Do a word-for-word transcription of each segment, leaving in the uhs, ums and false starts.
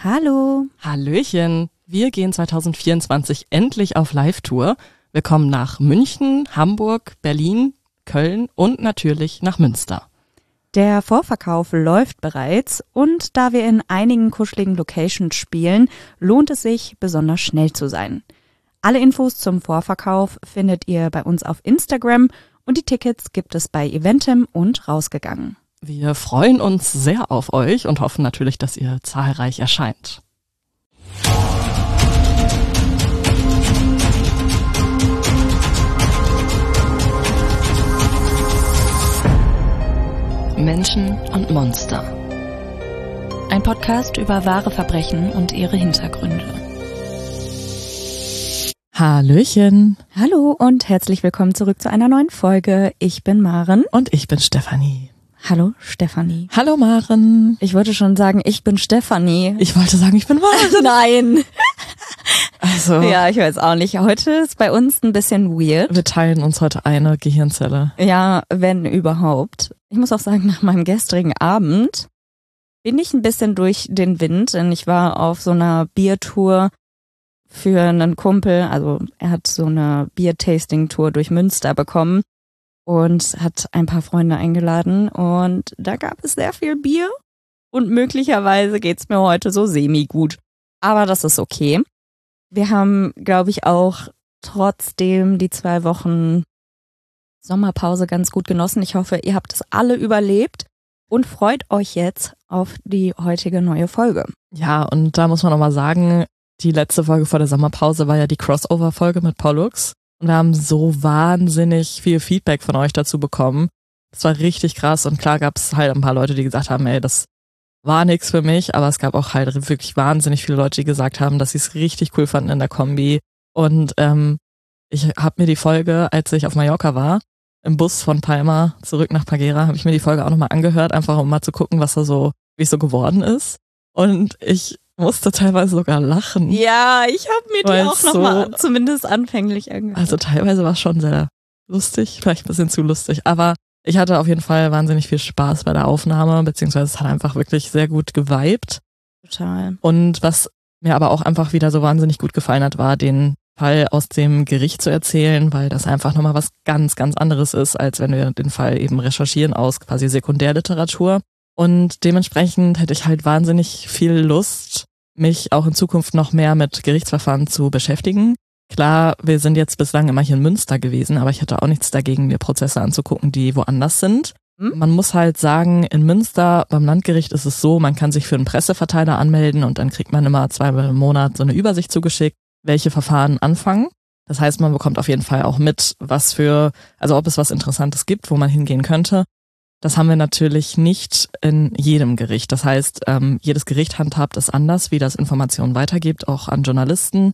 Hallo. Hallöchen. Wir gehen zwanzig vierundzwanzig endlich auf Live-Tour. Wir kommen nach München, Hamburg, Berlin, Köln und natürlich nach Münster. Der Vorverkauf läuft bereits und da wir in einigen kuscheligen Locations spielen, lohnt es sich, besonders schnell zu sein. Alle Infos zum Vorverkauf findet ihr bei uns auf Instagram und die Tickets gibt es bei Eventim und Rausgegangen. Wir freuen uns sehr auf euch und hoffen natürlich, dass ihr zahlreich erscheint. Menschen und Monster. Ein Podcast über wahre Verbrechen und ihre Hintergründe. Hallöchen. Hallo und herzlich willkommen zurück zu einer neuen Folge. Ich bin Maren. Und ich bin Stefanie. Hallo Stefanie. Hallo Maren. Ich wollte schon sagen, ich bin Stefanie. Ich wollte sagen, ich bin Maren. Nein. Also, Ja, ich weiß auch nicht. Heute ist bei uns ein bisschen weird. wir teilen uns heute eine Gehirnzelle. Ja, wenn überhaupt. Ich muss auch sagen, nach meinem gestrigen Abend bin ich ein bisschen durch den Wind, denn ich war auf so einer Biertour für einen Kumpel. Also er hat so eine Bier-Tasting-Tour durch Münster bekommen und hat ein paar Freunde eingeladen und da gab es sehr viel Bier und möglicherweise geht's mir heute so semi-gut. Aber das ist okay. Wir haben, glaube ich, auch trotzdem die zwei Wochen Sommerpause ganz gut genossen. Ich hoffe, ihr habt es alle überlebt und freut euch jetzt auf die heutige neue Folge. Ja, und da muss man nochmal sagen, die letzte Folge vor der Sommerpause war ja die Crossover-Folge mit Pollux. Und wir haben so wahnsinnig viel Feedback von euch dazu bekommen. Das war richtig krass und klar gab es halt ein paar Leute, die gesagt haben, ey, das war nix für mich, aber es gab auch halt wirklich wahnsinnig viele Leute, die gesagt haben, dass sie es richtig cool fanden in der Kombi. Und ähm, ich habe mir die Folge, als ich auf Mallorca war, im Bus von Palma zurück nach Pagera, habe ich mir die Folge auch nochmal angehört, einfach um mal zu gucken, was da so, wie es so geworden ist. Und ich musste teilweise sogar lachen. Ja, ich habe mir Weil die auch so- nochmal zumindest anfänglich angehört. Also teilweise war es schon sehr lustig, vielleicht ein bisschen zu lustig, aber ich hatte auf jeden Fall wahnsinnig viel Spaß bei der Aufnahme, beziehungsweise es hat einfach wirklich sehr gut geweibt. Total. Und was mir aber auch einfach wieder so wahnsinnig gut gefallen hat, war den Fall aus dem Gericht zu erzählen, weil das einfach nochmal was ganz, ganz anderes ist, als wenn wir den Fall eben recherchieren aus quasi Sekundärliteratur. Und dementsprechend hätte ich halt wahnsinnig viel Lust, mich auch in Zukunft noch mehr mit Gerichtsverfahren zu beschäftigen. Klar, wir sind jetzt bislang immer hier in Münster gewesen, aber ich hätte auch nichts dagegen, mir Prozesse anzugucken, die woanders sind. Hm? Man muss halt sagen, in Münster beim Landgericht ist es so, man kann sich für einen Presseverteiler anmelden und dann kriegt man immer zweimal im Monat so eine Übersicht zugeschickt, welche Verfahren anfangen. Das heißt, man bekommt auf jeden Fall auch mit, was für, also ob es was Interessantes gibt, wo man hingehen könnte. Das haben wir natürlich nicht in jedem Gericht. Das heißt, ähm, jedes Gericht handhabt es anders, wie das Informationen weitergibt, auch an Journalisten.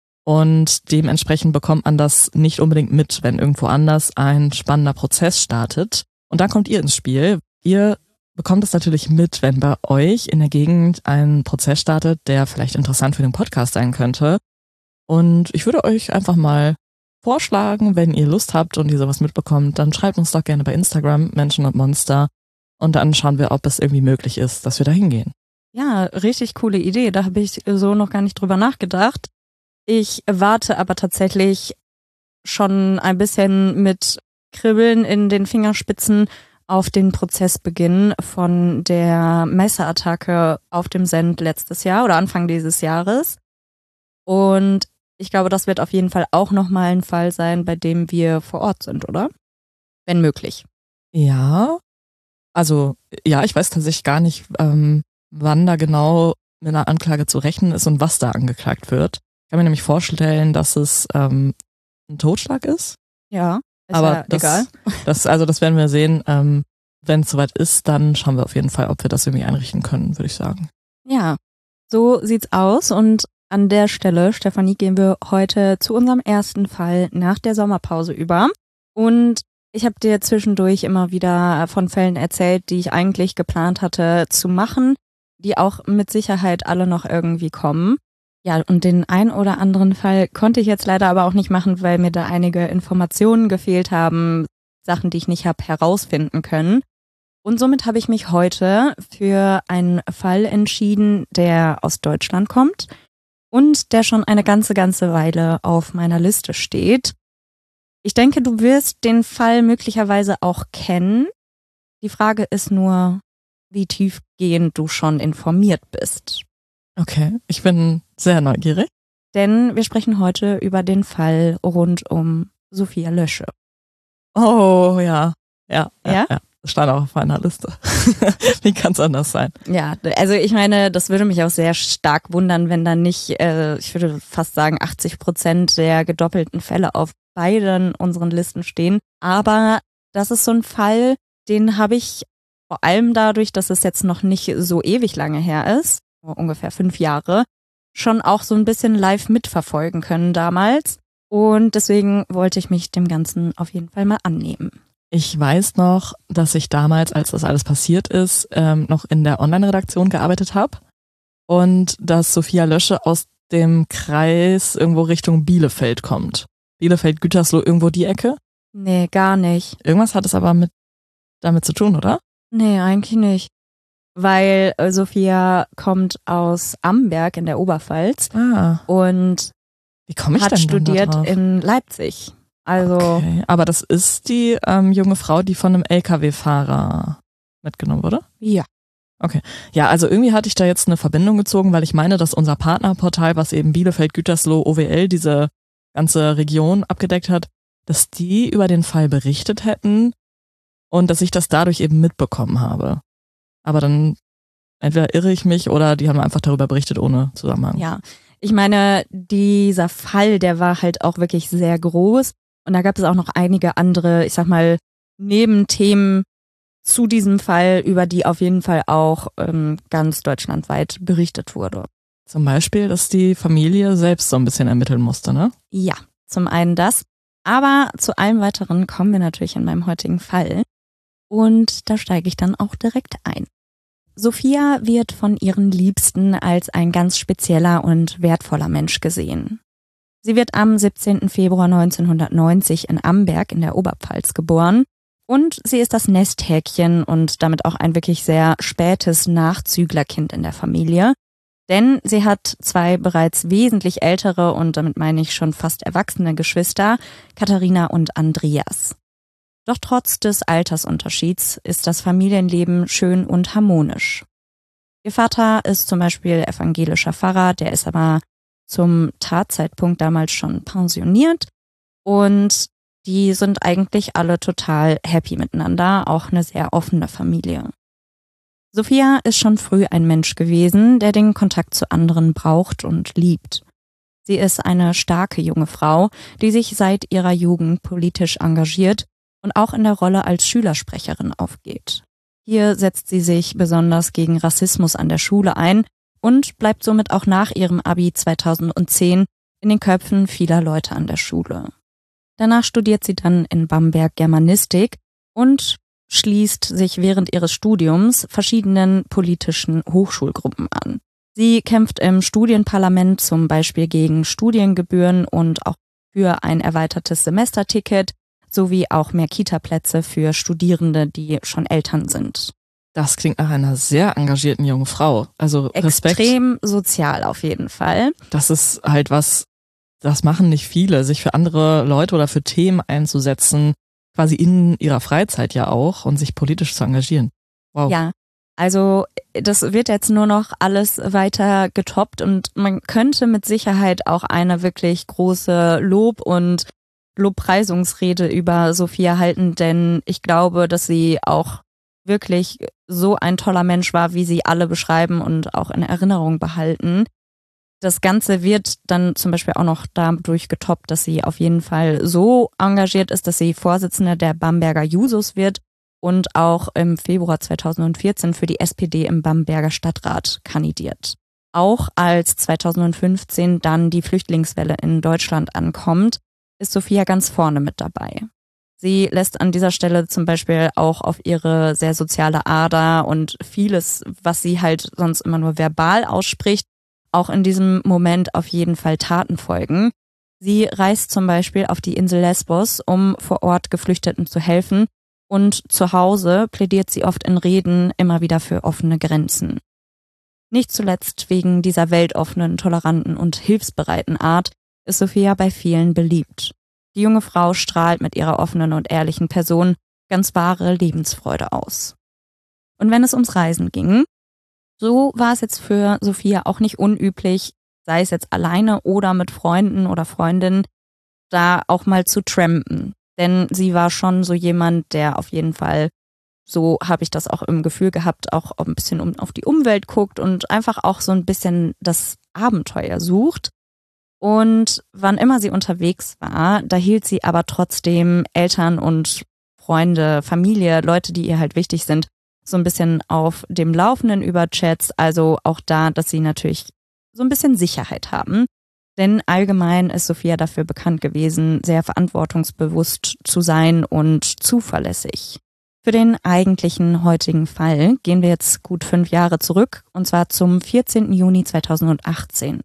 Und dementsprechend bekommt man das nicht unbedingt mit, wenn irgendwo anders ein spannender Prozess startet. Und dann kommt ihr ins Spiel. Ihr bekommt es natürlich mit, wenn bei euch in der Gegend ein Prozess startet, der vielleicht interessant für den Podcast sein könnte. Und ich würde euch einfach mal vorschlagen, wenn ihr Lust habt und ihr sowas mitbekommt, dann schreibt uns doch gerne bei Instagram Menschen und Monster und dann schauen wir, ob es irgendwie möglich ist, dass wir da hingehen. Ja, richtig coole Idee. Da habe ich so noch gar nicht drüber nachgedacht. Ich warte aber tatsächlich schon ein bisschen mit Kribbeln in den Fingerspitzen auf den Prozessbeginn von der Messerattacke auf dem Send letztes Jahr oder Anfang dieses Jahres. Und ich glaube, das wird auf jeden Fall auch nochmal ein Fall sein, bei dem wir vor Ort sind, oder? Wenn möglich. Ja, also ja, ich weiß tatsächlich gar nicht, ähm, wann da genau mit einer Anklage zu rechnen ist und was da angeklagt wird. Ich kann mir nämlich vorstellen, dass es ähm, ein Totschlag ist. Ja, ist Aber ja das, egal. Das, also das werden wir sehen. Ähm, wenn es soweit ist, dann schauen wir auf jeden Fall, ob wir das irgendwie einrichten können, würde ich sagen. Ja, so sieht's aus und an der Stelle, Stefanie, gehen wir heute zu unserem ersten Fall nach der Sommerpause über. Und ich habe dir zwischendurch immer wieder von Fällen erzählt, die ich eigentlich geplant hatte zu machen, die auch mit Sicherheit alle noch irgendwie kommen. Ja, und den ein oder anderen Fall konnte ich jetzt leider aber auch nicht machen, weil mir da einige Informationen gefehlt haben, Sachen, die ich nicht habe herausfinden können. Und somit habe ich mich heute für einen Fall entschieden, der aus Deutschland kommt und der schon eine ganze, ganze Weile auf meiner Liste steht. Ich denke, du wirst den Fall möglicherweise auch kennen. Die Frage ist nur, wie tiefgehend du schon informiert bist. Okay, ich bin sehr neugierig. Denn wir sprechen heute über den Fall rund um Sophia Lösche. Oh ja, ja, ja, Ja? ja. Das stand auch auf meiner Liste. Wie kann es anders sein? Ja, also ich meine, das würde mich auch sehr stark wundern, wenn dann nicht, äh, ich würde fast sagen, achtzig Prozent der gedoppelten Fälle auf beiden unseren Listen stehen. Aber das ist so ein Fall, den habe ich vor allem dadurch, dass es jetzt noch nicht so ewig lange her ist, ungefähr fünf Jahre, schon auch so ein bisschen live mitverfolgen können damals. Und deswegen wollte ich mich dem Ganzen auf jeden Fall mal annehmen. Ich weiß noch, dass ich damals, als das alles passiert ist, ähm, noch in der Online-Redaktion gearbeitet habe und dass Sophia Lösche aus dem Kreis irgendwo Richtung Bielefeld kommt. Bielefeld, Gütersloh, irgendwo die Ecke. Nee, gar nicht. Irgendwas hat es aber mit damit zu tun, oder? Nee, eigentlich nicht. Weil äh, Sophia kommt aus Amberg in der Oberpfalz Ah, und wie komme ich hat denn studiert dann da drauf? in Leipzig. Also Okay, aber das ist die ähm, junge Frau, die von einem L K W-Fahrer mitgenommen wurde? ja. Ja, also irgendwie hatte ich da jetzt eine Verbindung gezogen, weil ich meine, dass unser Partnerportal, was eben Bielefeld, Gütersloh, O W L, diese ganze Region abgedeckt hat, dass die über den Fall berichtet hätten und dass ich das dadurch eben mitbekommen habe. Aber dann entweder irre ich mich oder die haben einfach darüber berichtet ohne Zusammenhang. Ja, ich meine, dieser Fall, der war halt auch wirklich sehr groß und da gab es auch noch einige andere, ich sag mal, Nebenthemen zu diesem Fall, über die auf jeden Fall auch ähm, ganz deutschlandweit berichtet wurde. Zum Beispiel, dass die Familie selbst so ein bisschen ermitteln musste, ne? Ja, zum einen das, aber zu allem Weiteren kommen wir natürlich in meinem heutigen Fall und da steige ich dann auch direkt ein. Sophia wird von ihren Liebsten als ein ganz spezieller und wertvoller Mensch gesehen. Sie wird am siebzehnten Februar neunzehnhundertneunzig in Amberg in der Oberpfalz geboren und sie ist das Nesthäkchen und damit auch ein wirklich sehr spätes Nachzüglerkind in der Familie. Denn sie hat zwei bereits wesentlich ältere und damit meine ich schon fast erwachsene Geschwister, Katharina und Andreas. Doch trotz des Altersunterschieds ist das Familienleben schön und harmonisch. Ihr Vater ist zum Beispiel evangelischer Pfarrer, der ist aber zum Tatzeitpunkt damals schon pensioniert und die sind eigentlich alle total happy miteinander, auch eine sehr offene Familie. Sophia ist schon früh ein Mensch gewesen, der den Kontakt zu anderen braucht und liebt. Sie ist eine starke junge Frau, die sich seit ihrer Jugend politisch engagiert und auch in der Rolle als Schülersprecherin aufgeht. Hier setzt sie sich besonders gegen Rassismus an der Schule ein und bleibt somit auch nach ihrem Abi zweitausendzehn in den Köpfen vieler Leute an der Schule. Danach studiert sie dann in Bamberg Germanistik und schließt sich während ihres Studiums verschiedenen politischen Hochschulgruppen an. Sie kämpft im Studienparlament zum Beispiel gegen Studiengebühren und auch für ein erweitertes Semesterticket sowie auch mehr Kita-Plätze für Studierende, die schon Eltern sind. Das klingt nach einer sehr engagierten jungen Frau. Also Respekt. Extrem sozial auf jeden Fall. Das ist halt was, das machen nicht viele, sich für andere Leute oder für Themen einzusetzen, quasi in ihrer Freizeit ja auch und sich politisch zu engagieren. Wow. Ja, also das wird jetzt nur noch alles weiter getoppt und man könnte mit Sicherheit auch eine wirklich große Lob- und Lobpreisungsrede über Sophia halten, denn ich glaube, dass sie auch wirklich so ein toller Mensch war, wie sie alle beschreiben und auch in Erinnerung behalten. Das Ganze wird dann zum Beispiel auch noch dadurch getoppt, dass sie auf jeden Fall so engagiert ist, dass sie Vorsitzende der Bamberger Jusos wird und auch im Februar zweitausendvierzehn für die S P D im Bamberger Stadtrat kandidiert. Auch als zweitausendfünfzehn dann die Flüchtlingswelle in Deutschland ankommt, ist Sophia ganz vorne mit dabei. Sie lässt an dieser Stelle zum Beispiel auch auf ihre sehr soziale Ader und vieles, was sie halt sonst immer nur verbal ausspricht, auch in diesem Moment auf jeden Fall Taten folgen. Sie reist zum Beispiel auf die Insel Lesbos, um vor Ort Geflüchteten zu helfen Und zu Hause plädiert sie oft in Reden immer wieder für offene Grenzen. Nicht zuletzt wegen dieser weltoffenen, toleranten und hilfsbereiten Art ist Sophia bei vielen beliebt. Die junge Frau strahlt mit ihrer offenen und ehrlichen Person ganz wahre Lebensfreude aus. Und wenn es ums Reisen ging, so war es jetzt für Sophia auch nicht unüblich, sei es jetzt alleine oder mit Freunden oder Freundinnen, da auch mal zu trampen. Denn sie war schon so jemand, der auf jeden Fall, so habe ich das auch im Gefühl gehabt, auch ein bisschen um, auf die Umwelt guckt und einfach auch so ein bisschen das Abenteuer sucht. Und wann immer sie unterwegs war, da hielt sie aber trotzdem Eltern und Freunde, Familie, Leute, die ihr halt wichtig sind, so ein bisschen auf dem Laufenden über Chats. Also auch da, dass sie natürlich so ein bisschen Sicherheit haben. Denn allgemein ist Sophia dafür bekannt gewesen, sehr verantwortungsbewusst zu sein und zuverlässig. Für den eigentlichen heutigen Fall gehen wir jetzt gut fünf Jahre zurück, und zwar zum vierzehnten Juni zweitausendachtzehn.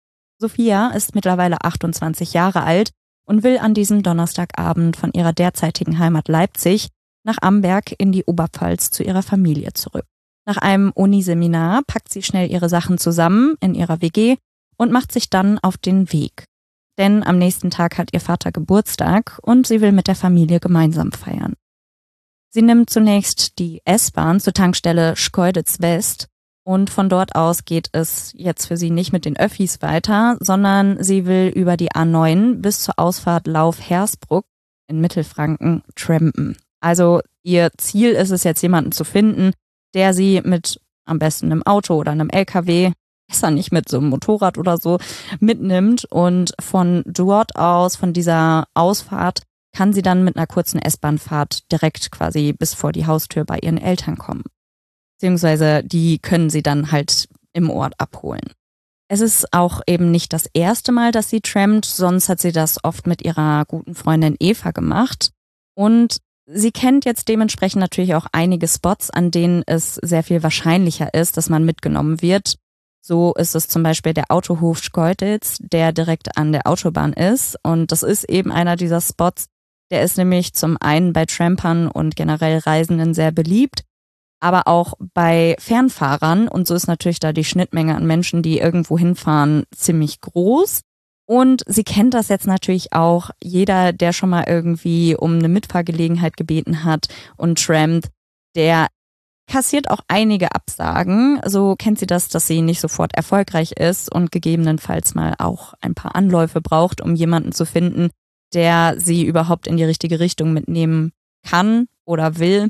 Sophia ist mittlerweile achtundzwanzig Jahre alt und will an diesem Donnerstagabend von ihrer derzeitigen Heimat Leipzig nach Amberg in die Oberpfalz zu ihrer Familie zurück. Nach einem Uniseminar packt sie schnell ihre Sachen zusammen in ihrer W G und macht sich dann auf den Weg. Denn am nächsten Tag hat ihr Vater Geburtstag und sie will mit der Familie gemeinsam feiern. Sie nimmt zunächst die S-Bahn zur Tankstelle Schkeuditz West und von dort aus geht es jetzt für sie nicht mit den Öffis weiter, sondern sie will über die A neun bis zur Ausfahrt Lauf-Hersbruck in Mittelfranken trampen. Also ihr Ziel ist es jetzt, jemanden zu finden, der sie mit am besten einem Auto oder einem L K W, besser nicht mit so einem Motorrad oder so, mitnimmt. Und von dort aus, von dieser Ausfahrt, kann sie dann mit einer kurzen S-Bahn-Fahrt direkt quasi bis vor die Haustür bei ihren Eltern kommen. Beziehungsweise die können sie dann halt im Ort abholen. Es ist auch eben nicht das erste Mal, dass sie trampt, sonst hat sie das oft mit ihrer guten Freundin Eva gemacht. Und sie kennt jetzt dementsprechend natürlich auch einige Spots, an denen es sehr viel wahrscheinlicher ist, dass man mitgenommen wird. So ist es zum Beispiel der Autohof Schkeuditz, der direkt an der Autobahn ist. Und das ist eben einer dieser Spots, der ist nämlich zum einen bei Trampern und generell Reisenden sehr beliebt, aber auch bei Fernfahrern. Und so ist natürlich da die Schnittmenge an Menschen, die irgendwo hinfahren, ziemlich groß. Und sie kennt das jetzt natürlich auch. Jeder, der schon mal irgendwie um eine Mitfahrgelegenheit gebeten hat und trampt, der kassiert auch einige Absagen. So kennt sie das, dass sie nicht sofort erfolgreich ist und gegebenenfalls mal auch ein paar Anläufe braucht, um jemanden zu finden, der sie überhaupt in die richtige Richtung mitnehmen kann oder will.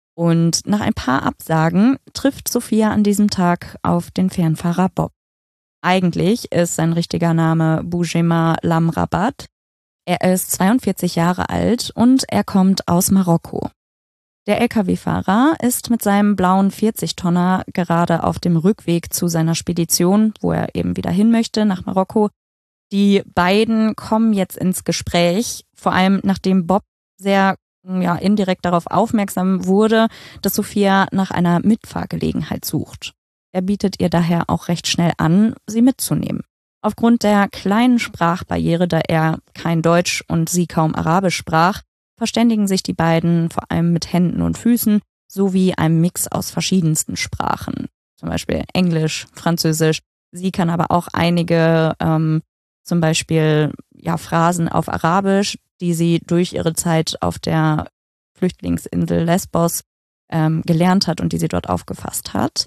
Und nach ein paar Absagen trifft Sophia an diesem Tag auf den Fernfahrer Bob. Eigentlich ist sein richtiger Name Boujema Lamrabat. Er ist zweiundvierzig Jahre alt und er kommt aus Marokko. Der L K W-Fahrer ist mit seinem blauen vierzig-Tonner gerade auf dem Rückweg zu seiner Spedition, wo er eben wieder hin möchte, nach Marokko. Die beiden kommen jetzt ins Gespräch, vor allem nachdem Bob sehr ja, indirekt darauf aufmerksam wurde, dass Sophia nach einer Mitfahrgelegenheit sucht. Er bietet ihr daher auch recht schnell an, sie mitzunehmen. Aufgrund der kleinen Sprachbarriere, da er kein Deutsch und sie kaum Arabisch sprach, verständigen sich die beiden vor allem mit Händen und Füßen sowie einem Mix aus verschiedensten Sprachen. Zum Beispiel Englisch, Französisch. Sie kann aber auch einige ähm, zum Beispiel ja, Phrasen auf Arabisch, die sie durch ihre Zeit auf der Flüchtlingsinsel Lesbos ähm, gelernt hat und die sie dort aufgefasst hat.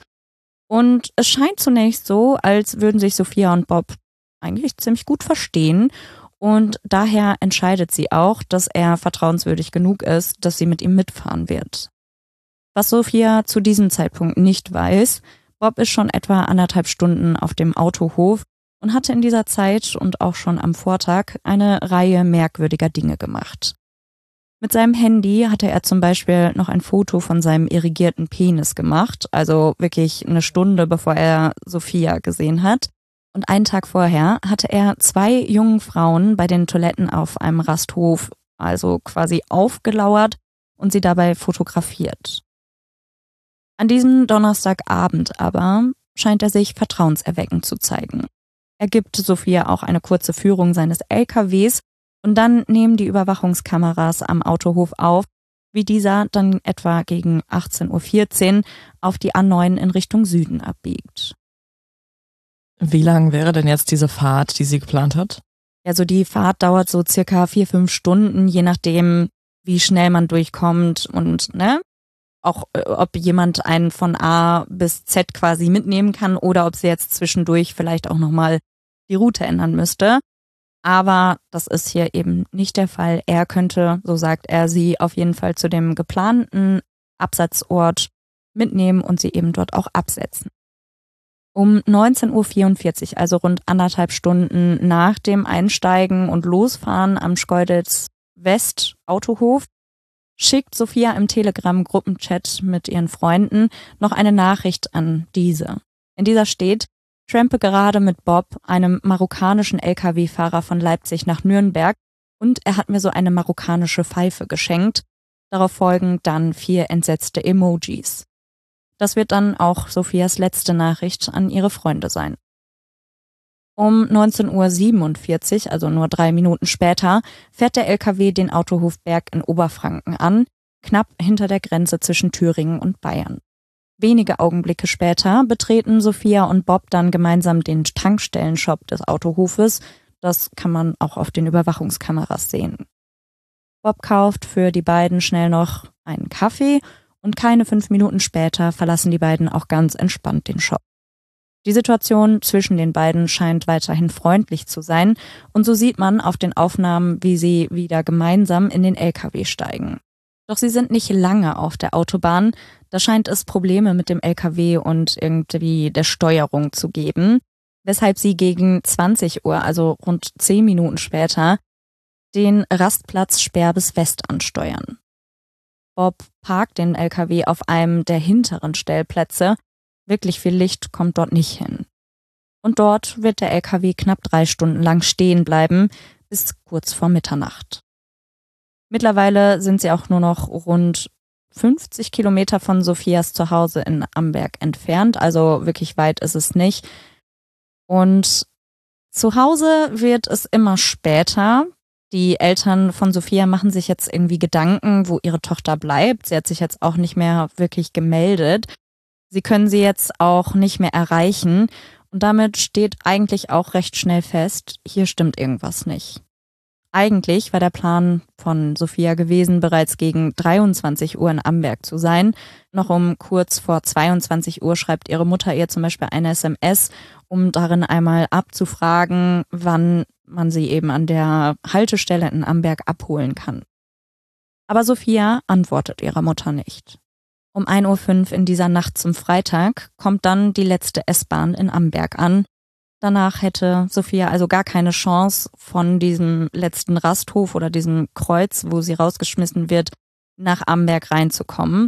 Und es scheint zunächst so, als würden sich Sophia und Bob eigentlich ziemlich gut verstehen. Und daher entscheidet sie auch, dass er vertrauenswürdig genug ist, dass sie mit ihm mitfahren wird. Was Sophia zu diesem Zeitpunkt nicht weiß, Bob ist schon etwa anderthalb Stunden auf dem Autohof und hatte in dieser Zeit und auch schon am Vortag eine Reihe merkwürdiger Dinge gemacht. Mit seinem Handy hatte er zum Beispiel noch ein Foto von seinem irrigierten Penis gemacht, also wirklich eine Stunde bevor er Sophia gesehen hat. Und einen Tag vorher hatte er zwei jungen Frauen bei den Toiletten auf einem Rasthof, also quasi aufgelauert und sie dabei fotografiert. An diesem Donnerstagabend aber scheint er sich vertrauenserweckend zu zeigen. Er gibt Sophia auch eine kurze Führung seines L K Ws und dann nehmen die Überwachungskameras am Autohof auf, wie dieser dann etwa gegen achtzehn Uhr vierzehn auf die A neun in Richtung Süden abbiegt. Wie lang wäre denn jetzt diese Fahrt, die sie geplant hat? Also die Fahrt dauert so circa vier, fünf Stunden, je nachdem, wie schnell man durchkommt und ne, auch äh, ob jemand einen von A bis Z quasi mitnehmen kann oder ob sie jetzt zwischendurch vielleicht auch nochmal die Route ändern müsste. Aber das ist hier eben nicht der Fall. Er könnte, so sagt er, sie auf jeden Fall zu dem geplanten Absatzort mitnehmen und sie eben dort auch absetzen. Um neunzehn Uhr vierundvierzig, also rund anderthalb Stunden nach dem Einsteigen und Losfahren am Schkeuditz West Autohof, schickt Sophia im Telegram-Gruppenchat mit ihren Freunden noch eine Nachricht an diese. In dieser steht: Trampe gerade mit Bob, einem marokkanischen L K W-Fahrer von Leipzig nach Nürnberg, und er hat mir so eine marokkanische Pfeife geschenkt. Darauf folgen dann vier entsetzte Emojis. Das wird dann auch Sophias letzte Nachricht an ihre Freunde sein. Um neunzehn Uhr siebenundvierzig, also nur drei Minuten später, fährt der L K W den Autohof Berg in Oberfranken an, knapp hinter der Grenze zwischen Thüringen und Bayern. Wenige Augenblicke später betreten Sophia und Bob dann gemeinsam den Tankstellenshop des Autohofes. Das kann man auch auf den Überwachungskameras sehen. Bob kauft für die beiden schnell noch einen Kaffee und keine fünf Minuten später verlassen die beiden auch ganz entspannt den Shop. Die Situation zwischen den beiden scheint weiterhin freundlich zu sein und so sieht man auf den Aufnahmen, wie sie wieder gemeinsam in den L K W steigen. Doch sie sind nicht lange auf der Autobahn, da scheint es Probleme mit dem L K W und irgendwie der Steuerung zu geben, weshalb sie gegen zwanzig Uhr, also rund zehn Minuten später, den Rastplatz Sperbes West ansteuern. Bob parkt den L K W auf einem der hinteren Stellplätze. Wirklich viel Licht kommt dort nicht hin. Und dort wird der L K W knapp drei Stunden lang stehen bleiben, bis kurz vor Mitternacht. Mittlerweile sind sie auch nur noch rund fünfzig Kilometer von Sophias Zuhause in Amberg entfernt, also wirklich weit ist es nicht. Und zu Hause wird es immer später. Die Eltern von Sophia machen sich jetzt irgendwie Gedanken, wo ihre Tochter bleibt. Sie hat sich jetzt auch nicht mehr wirklich gemeldet. Sie können sie jetzt auch nicht mehr erreichen und damit steht eigentlich auch recht schnell fest, hier stimmt irgendwas nicht. Eigentlich war der Plan von Sophia gewesen, bereits gegen dreiundzwanzig Uhr in Amberg zu sein. Noch um kurz vor zweiundzwanzig Uhr schreibt ihre Mutter ihr zum Beispiel eine S M S, um darin einmal abzufragen, wann man sie eben an der Haltestelle in Amberg abholen kann. Aber Sophia antwortet ihrer Mutter nicht. Um ein Uhr fünf in dieser Nacht zum Freitag kommt dann die letzte S-Bahn in Amberg an. Danach hätte Sophia also gar keine Chance, von diesem letzten Rasthof oder diesem Kreuz, wo sie rausgeschmissen wird, nach Amberg reinzukommen.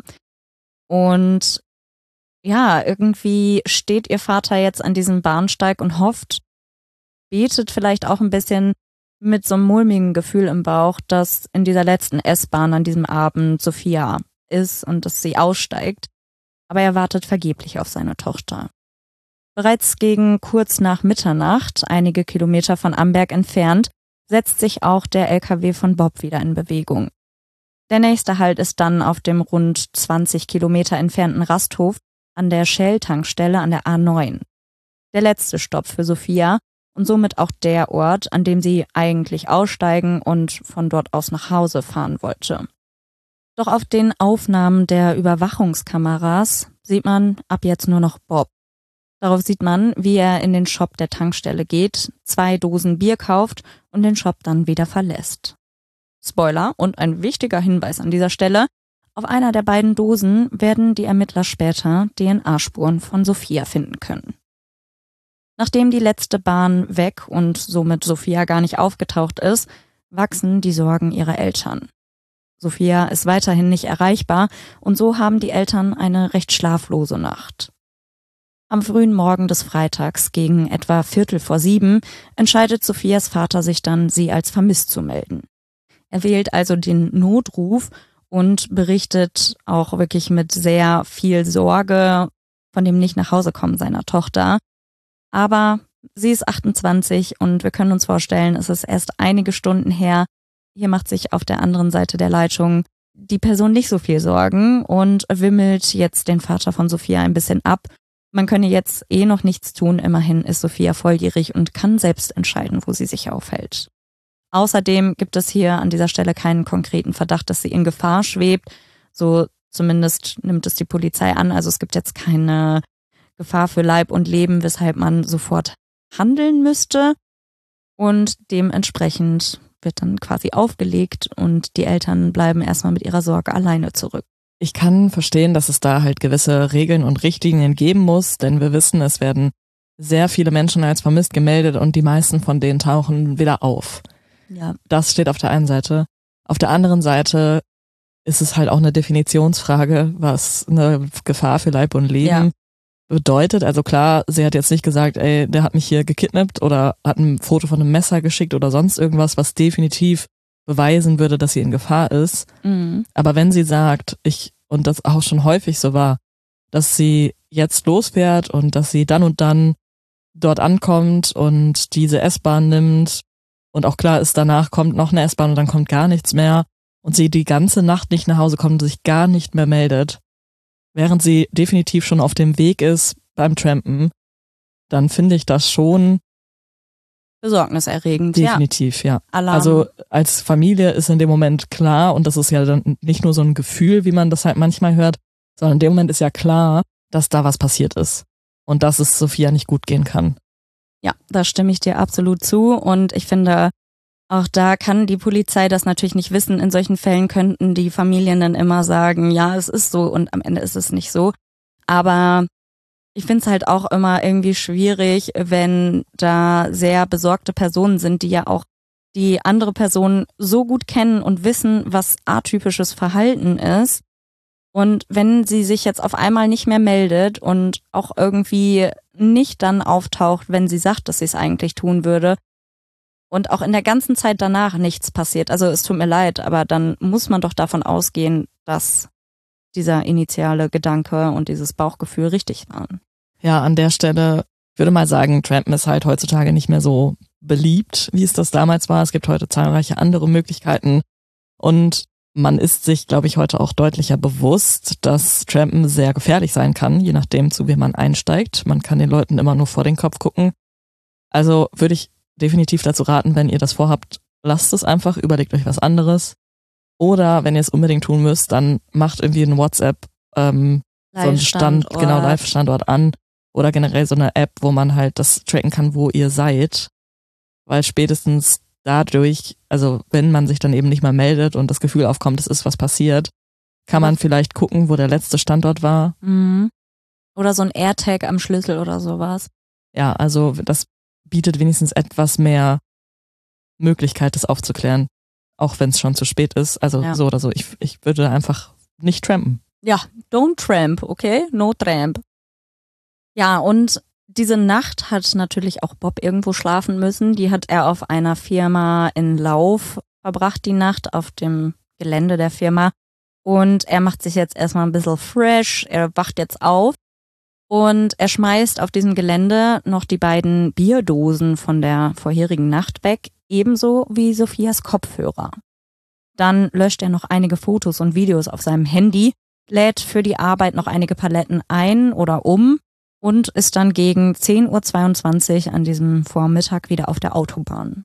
Und ja, irgendwie steht ihr Vater jetzt an diesem Bahnsteig und hofft, betet vielleicht auch ein bisschen mit so einem mulmigen Gefühl im Bauch, dass in dieser letzten S-Bahn an diesem Abend Sophia ist und dass sie aussteigt. Aber er wartet vergeblich auf seine Tochter. Bereits gegen kurz nach Mitternacht, einige Kilometer von Amberg entfernt, setzt sich auch der L K W von Bob wieder in Bewegung. Der nächste Halt ist dann auf dem rund zwanzig Kilometer entfernten Rasthof an der Shell-Tankstelle an der A neun. Der letzte Stopp für Sophia und somit auch der Ort, an dem sie eigentlich aussteigen und von dort aus nach Hause fahren wollte. Doch auf den Aufnahmen der Überwachungskameras sieht man ab jetzt nur noch Bob. Darauf sieht man, wie er in den Shop der Tankstelle geht, zwei Dosen Bier kauft und den Shop dann wieder verlässt. Spoiler und ein wichtiger Hinweis an dieser Stelle: Auf einer der beiden Dosen werden die Ermittler später D N A-Spuren von Sophia finden können. Nachdem die letzte Bahn weg und somit Sophia gar nicht aufgetaucht ist, wachsen die Sorgen ihrer Eltern. Sophia ist weiterhin nicht erreichbar und so haben die Eltern eine recht schlaflose Nacht. Am frühen Morgen des Freitags gegen etwa Viertel vor sieben entscheidet Sophias Vater sich dann, sie als vermisst zu melden. Er wählt also den Notruf und berichtet auch wirklich mit sehr viel Sorge von dem Nicht-nach-Hause-Kommen seiner Tochter. Aber sie ist achtundzwanzig und wir können uns vorstellen, es ist erst einige Stunden her. Hier macht sich auf der anderen Seite der Leitung die Person nicht so viel Sorgen und wimmelt jetzt den Vater von Sophia ein bisschen ab. Man könne jetzt eh noch nichts tun, immerhin ist Sophia volljährig und kann selbst entscheiden, wo sie sich aufhält. Außerdem gibt es hier an dieser Stelle keinen konkreten Verdacht, dass sie in Gefahr schwebt. So zumindest nimmt es die Polizei an. Also es gibt jetzt keine Gefahr für Leib und Leben, weshalb man sofort handeln müsste. Und dementsprechend wird dann quasi aufgelegt und die Eltern bleiben erstmal mit ihrer Sorge alleine zurück. Ich kann verstehen, dass es da halt gewisse Regeln und Richtlinien geben muss, denn wir wissen, es werden sehr viele Menschen als vermisst gemeldet und die meisten von denen tauchen wieder auf. Ja. Das steht auf der einen Seite. Auf der anderen Seite ist es halt auch eine Definitionsfrage, was eine Gefahr für Leib und Leben ja. bedeutet. Also klar, sie hat jetzt nicht gesagt, ey, der hat mich hier gekidnappt oder hat ein Foto von einem Messer geschickt oder sonst irgendwas, was definitiv beweisen würde, dass sie in Gefahr ist. Mhm. Aber wenn sie sagt, ich, und das auch schon häufig so war, dass sie jetzt losfährt und dass sie dann und dann dort ankommt und diese S-Bahn nimmt und auch klar ist, danach kommt noch eine S-Bahn und dann kommt gar nichts mehr und sie die ganze Nacht nicht nach Hause kommt und sich gar nicht mehr meldet, während sie definitiv schon auf dem Weg ist beim Trampen, dann finde ich das schon besorgniserregend. Definitiv, ja. ja. Also als Familie ist in dem Moment klar, und das ist ja dann nicht nur so ein Gefühl, wie man das halt manchmal hört, sondern in dem Moment ist ja klar, dass da was passiert ist und dass es Sophia nicht gut gehen kann. Ja, da stimme ich dir absolut zu und ich finde, auch da kann die Polizei das natürlich nicht wissen. In solchen Fällen könnten die Familien dann immer sagen, ja, es ist so und am Ende ist es nicht so. Aber ich finde es halt auch immer irgendwie schwierig, wenn da sehr besorgte Personen sind, die ja auch die andere Person so gut kennen und wissen, was atypisches Verhalten ist. Und wenn sie sich jetzt auf einmal nicht mehr meldet und auch irgendwie nicht dann auftaucht, wenn sie sagt, dass sie es eigentlich tun würde und auch in der ganzen Zeit danach nichts passiert, also es tut mir leid, aber dann muss man doch davon ausgehen, dass dieser initiale Gedanke und dieses Bauchgefühl richtig waren. Ja, an der Stelle würde mal sagen, Trampen ist halt heutzutage nicht mehr so beliebt, wie es das damals war. Es gibt heute zahlreiche andere Möglichkeiten und man ist sich, glaube ich, heute auch deutlicher bewusst, dass Trampen sehr gefährlich sein kann, je nachdem, zu wem man einsteigt. Man kann den Leuten immer nur vor den Kopf gucken. Also würde ich definitiv dazu raten, wenn ihr das vorhabt, lasst es einfach, überlegt euch was anderes. Oder wenn ihr es unbedingt tun müsst, dann macht irgendwie ein WhatsApp ähm, so einen Stand, genau, Live-Standort an oder generell so eine App, wo man halt das tracken kann, wo ihr seid. Weil spätestens dadurch, also wenn man sich dann eben nicht mehr meldet und das Gefühl aufkommt, es ist was passiert, kann man vielleicht gucken, wo der letzte Standort war. Mhm. Oder so ein AirTag am Schlüssel oder sowas. Ja, also das bietet wenigstens etwas mehr Möglichkeit, das aufzuklären. Auch wenn es schon zu spät ist. Also ja. so oder so. Ich, ich würde einfach nicht trampen. Ja, don't tramp, okay? No tramp. Ja, und diese Nacht hat natürlich auch Bob irgendwo schlafen müssen. Die hat er auf einer Firma in Lauf verbracht, die Nacht auf dem Gelände der Firma. Und er macht sich jetzt erstmal ein bisschen fresh. Er wacht jetzt auf und er schmeißt auf diesem Gelände noch die beiden Bierdosen von der vorherigen Nacht weg. Ebenso wie Sophias Kopfhörer. Dann löscht er noch einige Fotos und Videos auf seinem Handy, lädt für die Arbeit noch einige Paletten ein oder um und ist dann gegen zehn Uhr zweiundzwanzig an diesem Vormittag wieder auf der Autobahn.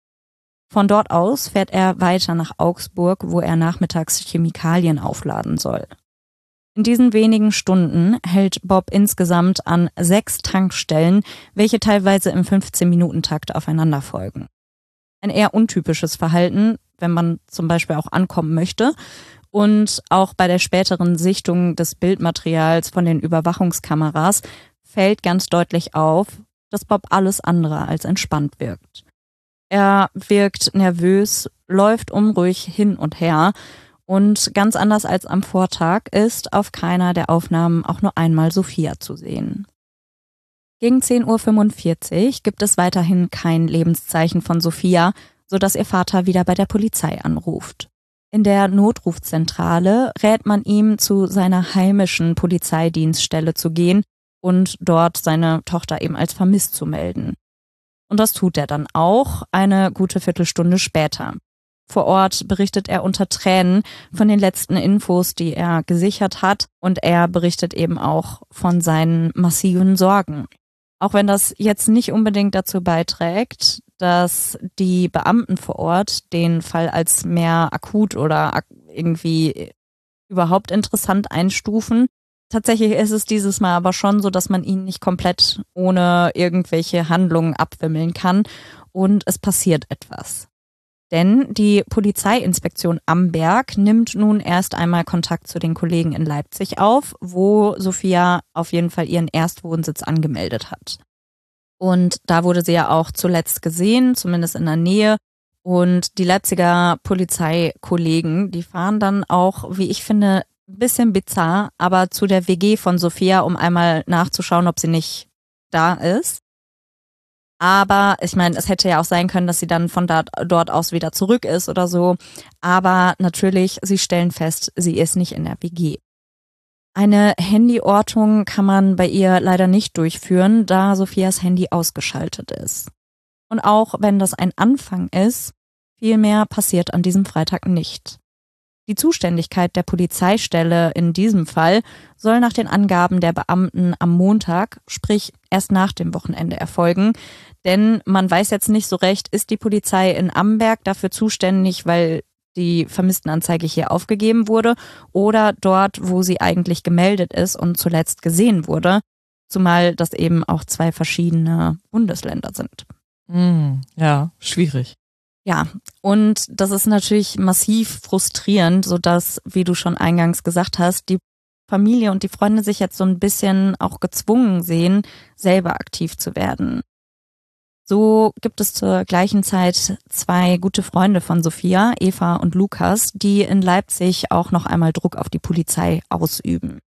Von dort aus fährt er weiter nach Augsburg, wo er nachmittags Chemikalien aufladen soll. In diesen wenigen Stunden hält Bob insgesamt an sechs Tankstellen, welche teilweise im fünfzehn-Minuten-Takt aufeinander folgen. Ein eher untypisches Verhalten, wenn man zum Beispiel auch ankommen möchte. Und auch bei der späteren Sichtung des Bildmaterials von den Überwachungskameras fällt ganz deutlich auf, dass Bob alles andere als entspannt wirkt. Er wirkt nervös, läuft unruhig hin und her und ganz anders als am Vortag ist auf keiner der Aufnahmen auch nur einmal Sophia zu sehen. Gegen zehn Uhr fünfundvierzig gibt es weiterhin kein Lebenszeichen von Sophia, sodass ihr Vater wieder bei der Polizei anruft. In der Notrufzentrale rät man ihm, zu seiner heimischen Polizeidienststelle zu gehen und dort seine Tochter eben als vermisst zu melden. Und das tut er dann auch, eine gute Viertelstunde später. Vor Ort berichtet er unter Tränen von den letzten Infos, die er gesichert hat, und er berichtet eben auch von seinen massiven Sorgen. Auch wenn das jetzt nicht unbedingt dazu beiträgt, dass die Beamten vor Ort den Fall als mehr akut oder irgendwie überhaupt interessant einstufen. Tatsächlich ist es dieses Mal aber schon so, dass man ihn nicht komplett ohne irgendwelche Handlungen abwimmeln kann, und es passiert etwas. Denn die Polizeiinspektion Amberg nimmt nun erst einmal Kontakt zu den Kollegen in Leipzig auf, wo Sophia auf jeden Fall ihren Erstwohnsitz angemeldet hat. Und da wurde sie ja auch zuletzt gesehen, zumindest in der Nähe. Und die Leipziger Polizeikollegen, die fahren dann auch, wie ich finde, ein bisschen bizarr, aber zu der W G von Sophia, um einmal nachzuschauen, ob sie nicht da ist. Aber ich meine, es hätte ja auch sein können, dass sie dann von da, dort aus wieder zurück ist oder so. Aber natürlich, sie stellen fest, sie ist nicht in der W G. Eine Handyortung kann man bei ihr leider nicht durchführen, da Sophias Handy ausgeschaltet ist. Und auch wenn das ein Anfang ist, viel mehr passiert an diesem Freitag nicht. Die Zuständigkeit der Polizeistelle in diesem Fall soll nach den Angaben der Beamten am Montag, sprich erst nach dem Wochenende, erfolgen. Denn man weiß jetzt nicht so recht, ist die Polizei in Amberg dafür zuständig, weil die Vermisstenanzeige hier aufgegeben wurde, oder dort, wo sie eigentlich gemeldet ist und zuletzt gesehen wurde, zumal das eben auch zwei verschiedene Bundesländer sind. Mm, ja, schwierig. Ja, und das ist natürlich massiv frustrierend, sodass, wie du schon eingangs gesagt hast, die Familie und die Freunde sich jetzt so ein bisschen auch gezwungen sehen, selber aktiv zu werden. So gibt es zur gleichen Zeit zwei gute Freunde von Sophia, Eva und Lukas, die in Leipzig auch noch einmal Druck auf die Polizei ausüben.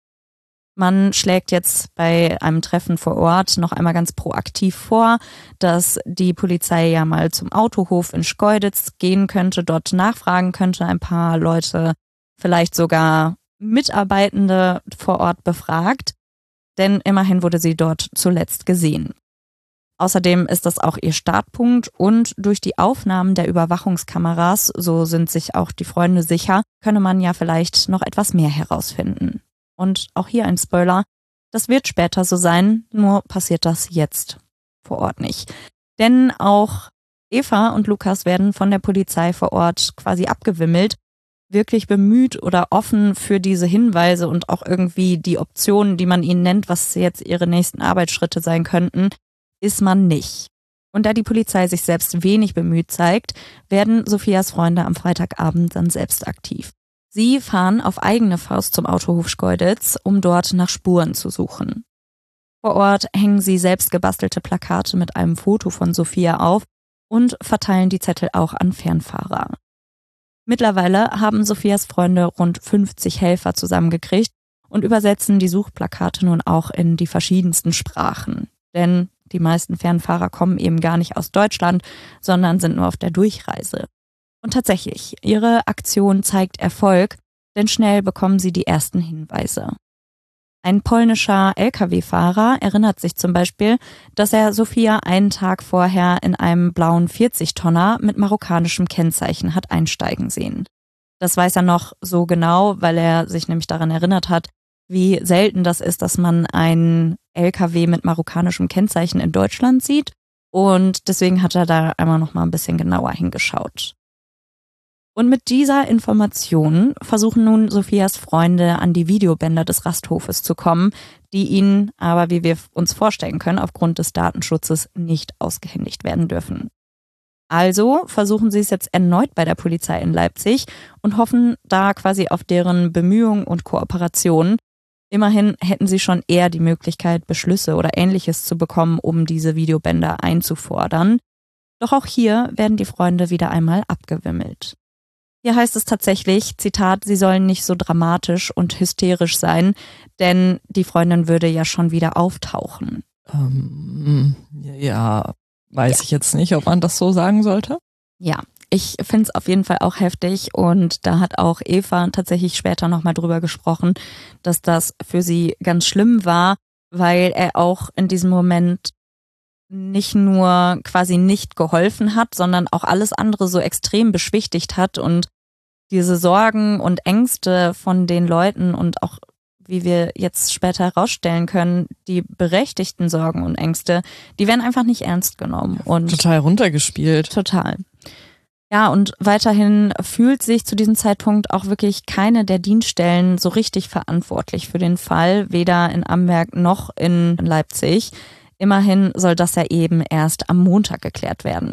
Man schlägt jetzt bei einem Treffen vor Ort noch einmal ganz proaktiv vor, dass die Polizei ja mal zum Autohof in Schkeuditz gehen könnte, dort nachfragen könnte, ein paar Leute, vielleicht sogar Mitarbeitende vor Ort befragt, denn immerhin wurde sie dort zuletzt gesehen. Außerdem ist das auch ihr Startpunkt, und durch die Aufnahmen der Überwachungskameras, so sind sich auch die Freunde sicher, könne man ja vielleicht noch etwas mehr herausfinden. Und auch hier ein Spoiler, das wird später so sein, nur passiert das jetzt vor Ort nicht. Denn auch Eva und Lukas werden von der Polizei vor Ort quasi abgewimmelt. Wirklich bemüht oder offen für diese Hinweise und auch irgendwie die Optionen, die man ihnen nennt, was jetzt ihre nächsten Arbeitsschritte sein könnten, ist man nicht. Und da die Polizei sich selbst wenig bemüht zeigt, werden Sophias Freunde am Freitagabend dann selbst aktiv. Sie fahren auf eigene Faust zum Autohof Schkeuditz, um dort nach Spuren zu suchen. Vor Ort hängen sie selbst gebastelte Plakate mit einem Foto von Sophia auf und verteilen die Zettel auch an Fernfahrer. Mittlerweile haben Sophias Freunde rund fünfzig Helfer zusammengekriegt und übersetzen die Suchplakate nun auch in die verschiedensten Sprachen. Denn die meisten Fernfahrer kommen eben gar nicht aus Deutschland, sondern sind nur auf der Durchreise. Und tatsächlich, ihre Aktion zeigt Erfolg, denn schnell bekommen sie die ersten Hinweise. Ein polnischer L K W-Fahrer erinnert sich zum Beispiel, dass er Sophia einen Tag vorher in einem blauen vierzig-Tonner mit marokkanischem Kennzeichen hat einsteigen sehen. Das weiß er noch so genau, weil er sich nämlich daran erinnert hat, wie selten das ist, dass man einen L K W mit marokkanischem Kennzeichen in Deutschland sieht. Und deswegen hat er da einmal noch mal ein bisschen genauer hingeschaut. Und mit dieser Information versuchen nun Sophias Freunde an die Videobänder des Rasthofes zu kommen, die ihnen aber, wie wir uns vorstellen können, aufgrund des Datenschutzes nicht ausgehändigt werden dürfen. Also versuchen sie es jetzt erneut bei der Polizei in Leipzig und hoffen da quasi auf deren Bemühungen und Kooperation. Immerhin hätten sie schon eher die Möglichkeit, Beschlüsse oder Ähnliches zu bekommen, um diese Videobänder einzufordern. Doch auch hier werden die Freunde wieder einmal abgewimmelt. Hier heißt es tatsächlich, Zitat, sie sollen nicht so dramatisch und hysterisch sein, denn die Freundin würde ja schon wieder auftauchen. Ähm, ja, weiß ja. ich jetzt nicht, ob man das so sagen sollte. Ja, ich finde es auf jeden Fall auch heftig, und da hat auch Eva tatsächlich später nochmal drüber gesprochen, dass das für sie ganz schlimm war, weil er auch in diesem Moment nicht nur quasi nicht geholfen hat, sondern auch alles andere so extrem beschwichtigt hat und diese Sorgen und Ängste von den Leuten und auch, wie wir jetzt später herausstellen können, die berechtigten Sorgen und Ängste, die werden einfach nicht ernst genommen. Und total runtergespielt. Total. Ja, und weiterhin fühlt sich zu diesem Zeitpunkt auch wirklich keine der Dienststellen so richtig verantwortlich für den Fall, weder in Amberg noch in Leipzig. Immerhin soll das ja eben erst am Montag geklärt werden.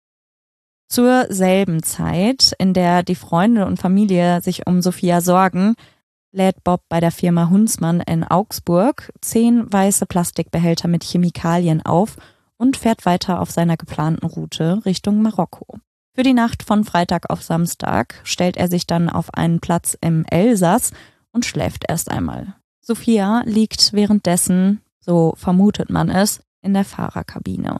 Zur selben Zeit, in der die Freunde und Familie sich um Sophia sorgen, lädt Bob bei der Firma Hundsmann in Augsburg zehn weiße Plastikbehälter mit Chemikalien auf und fährt weiter auf seiner geplanten Route Richtung Marokko. Für die Nacht von Freitag auf Samstag stellt er sich dann auf einen Platz im Elsass und schläft erst einmal. Sophia liegt währenddessen, so vermutet man es, in der Fahrerkabine.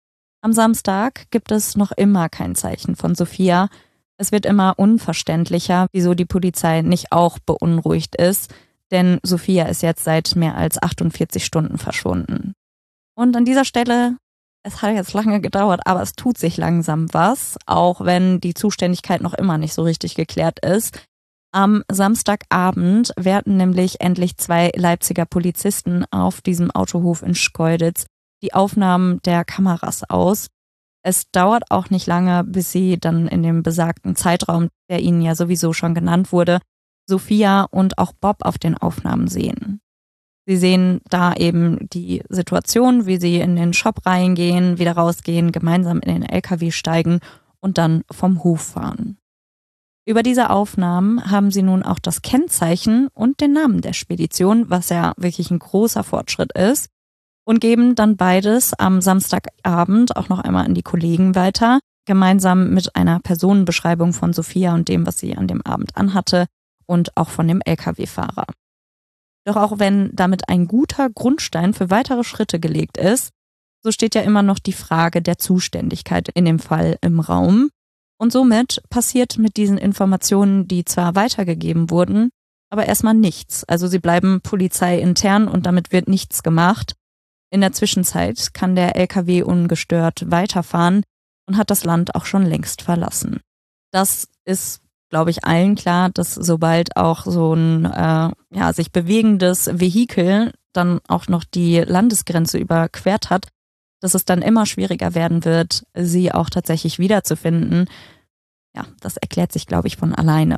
Am Samstag gibt es noch immer kein Zeichen von Sophia. Es wird immer unverständlicher, wieso die Polizei nicht auch beunruhigt ist, denn Sophia ist jetzt seit mehr als achtundvierzig Stunden verschwunden. Und an dieser Stelle, es hat jetzt lange gedauert, aber es tut sich langsam was, auch wenn die Zuständigkeit noch immer nicht so richtig geklärt ist. Am Samstagabend werten nämlich endlich zwei Leipziger Polizisten auf diesem Autohof in Schkeuditz die Aufnahmen der Kameras aus. Es dauert auch nicht lange, bis sie dann in dem besagten Zeitraum, der ihnen ja sowieso schon genannt wurde, Sophia und auch Bob auf den Aufnahmen sehen. Sie sehen da eben die Situation, wie sie in den Shop reingehen, wieder rausgehen, gemeinsam in den L K W steigen und dann vom Hof fahren. Über diese Aufnahmen haben sie nun auch das Kennzeichen und den Namen der Spedition, was ja wirklich ein großer Fortschritt ist, und geben dann beides am Samstagabend auch noch einmal an die Kollegen weiter, gemeinsam mit einer Personenbeschreibung von Sophia und dem, was sie an dem Abend anhatte und auch von dem L K W-Fahrer. Doch auch wenn damit ein guter Grundstein für weitere Schritte gelegt ist, so steht ja immer noch die Frage der Zuständigkeit in dem Fall im Raum. Und somit passiert mit diesen Informationen, die zwar weitergegeben wurden, aber erstmal nichts. Also sie bleiben polizeiintern und damit wird nichts gemacht. In der Zwischenzeit kann der L K W ungestört weiterfahren und hat das Land auch schon längst verlassen. Das ist, glaube ich, allen klar, dass sobald auch so ein äh, ja, sich bewegendes Vehikel dann auch noch die Landesgrenze überquert hat, dass es dann immer schwieriger werden wird, sie auch tatsächlich wiederzufinden. Ja, das erklärt sich, glaube ich, von alleine.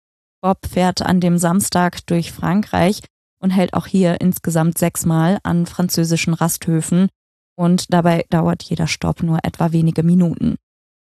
Bob fährt an dem Samstag durch Frankreich und hält auch hier insgesamt sechsmal an französischen Rasthöfen und dabei dauert jeder Stopp nur etwa wenige Minuten.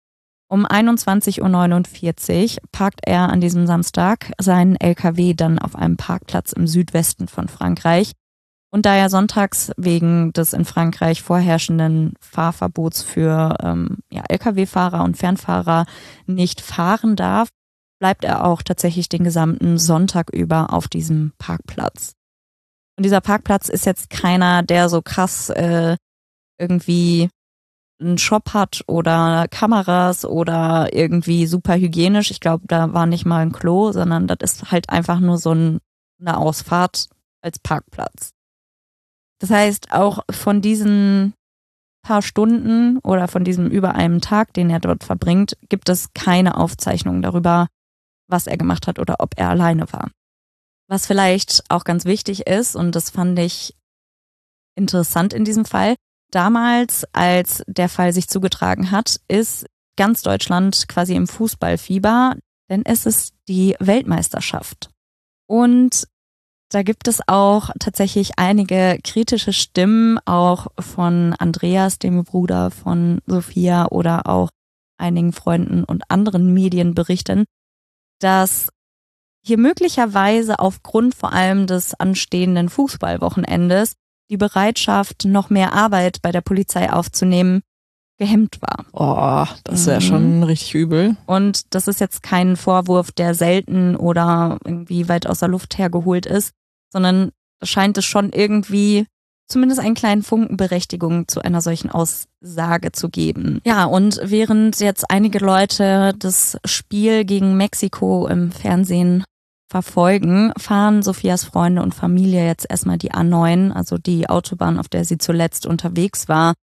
Um einundzwanzig Uhr neunundvierzig parkt er an diesem Samstag seinen L K W dann auf einem Parkplatz im Südwesten von Frankreich. Und da er sonntags wegen des in Frankreich vorherrschenden Fahrverbots für ähm, ja, L K W-Fahrer und Fernfahrer nicht fahren darf, bleibt er auch tatsächlich den gesamten Sonntag über auf diesem Parkplatz. Und dieser Parkplatz ist jetzt keiner, der so krass äh, irgendwie einen Shop hat oder Kameras oder irgendwie super hygienisch. Ich glaube, da war nicht mal ein Klo, sondern das ist halt einfach nur so ein, eine Ausfahrt als Parkplatz. Das heißt, auch von diesen paar Stunden oder von diesem über einem Tag, den er dort verbringt, gibt es keine Aufzeichnung darüber, was er gemacht hat oder ob er alleine war. Was vielleicht auch ganz wichtig ist, und das fand ich interessant in diesem Fall, damals, als der Fall sich zugetragen hat, ist ganz Deutschland quasi im Fußballfieber, denn es ist die Weltmeisterschaft. Und da gibt es auch tatsächlich einige kritische Stimmen, auch von Andreas, dem Bruder von Sophia, oder auch einigen Freunden und anderen Medienberichten, dass hier möglicherweise aufgrund vor allem des anstehenden Fußballwochenendes die Bereitschaft, noch mehr Arbeit bei der Polizei aufzunehmen, gehemmt war. Oh, das wäre mhm. schon richtig übel. Und das ist jetzt kein Vorwurf, der selten oder irgendwie weit aus der Luft hergeholt ist, sondern scheint es schon irgendwie zumindest einen kleinen Funken Berechtigung zu einer solchen Aussage zu geben. Ja, und während jetzt einige Leute das Spiel gegen Mexiko im Fernsehen verfolgen, fahren Sophias Freunde und Familie jetzt erstmal die A neun, also die Autobahn, auf der sie zuletzt unterwegs war,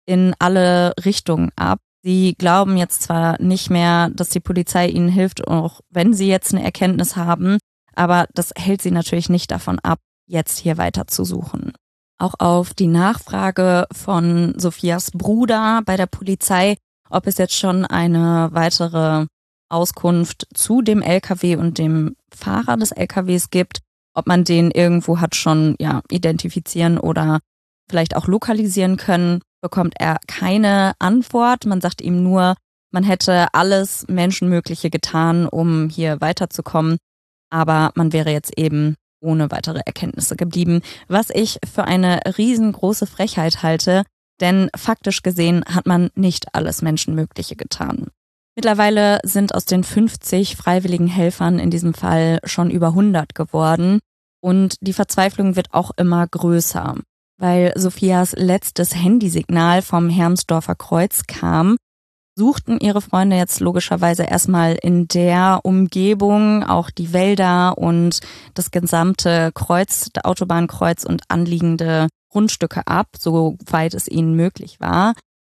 in alle Richtungen ab. Sie glauben jetzt zwar nicht mehr, dass die Polizei ihnen hilft, auch wenn sie jetzt eine Erkenntnis haben, aber das hält sie natürlich nicht davon ab, jetzt hier weiter zu suchen. Auch auf die Nachfrage von Sophias Bruder bei der Polizei, ob es jetzt schon eine weitere Auskunft zu dem L K W und dem Fahrer des L K Ws gibt, ob man den irgendwo hat schon ja identifizieren oder vielleicht auch lokalisieren können, bekommt er keine Antwort. Man sagt ihm nur, man hätte alles Menschenmögliche getan, um hier weiterzukommen, aber man wäre jetzt eben ohne weitere Erkenntnisse geblieben, was ich für eine riesengroße Frechheit halte, denn faktisch gesehen hat man nicht alles Menschenmögliche getan. Mittlerweile sind aus den fünfzig freiwilligen Helfern in diesem Fall schon über hundert geworden und die Verzweiflung wird auch immer größer. Weil Sophias letztes Handysignal vom Hermsdorfer Kreuz kam, suchten ihre Freunde jetzt logischerweise erstmal in der Umgebung auch die Wälder und das gesamte Kreuz, der Autobahnkreuz und anliegende Grundstücke ab, soweit es ihnen möglich war.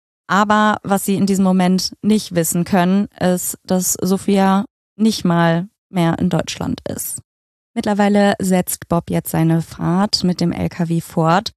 Aber was sie in diesem Moment nicht wissen können, ist, dass Sophia nicht mal mehr in Deutschland ist. Mittlerweile setzt Bob jetzt seine Fahrt mit dem L K W fort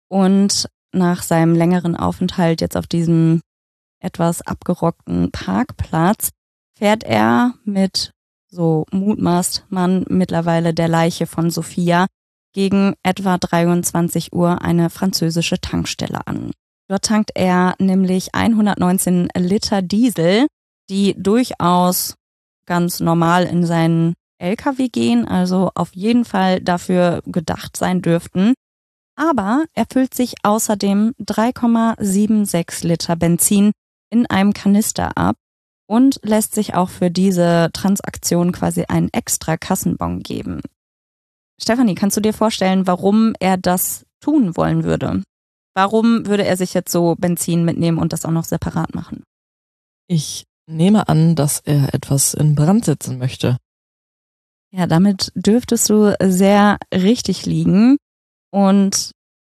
und nach seinem längeren Aufenthalt jetzt auf diesem etwas abgerockten Parkplatz fährt er mit, so mutmaßt man mittlerweile, der Leiche von Sophia gegen etwa dreiundzwanzig Uhr eine französische Tankstelle an. Dort tankt er nämlich hundertneunzehn Liter Diesel, die durchaus ganz normal in seinen L K W gehen, also auf jeden Fall dafür gedacht sein dürften. Aber er füllt sich außerdem drei Komma sechsundsiebzig Liter Benzin in einem Kanister ab und lässt sich auch für diese Transaktion quasi einen extra Kassenbon geben. Stefanie, kannst du dir vorstellen, warum er das tun wollen würde? Warum würde er sich jetzt so Benzin mitnehmen und das auch noch separat machen? Ich nehme an, dass er etwas in Brand setzen möchte. Ja, damit dürftest du sehr richtig liegen. Und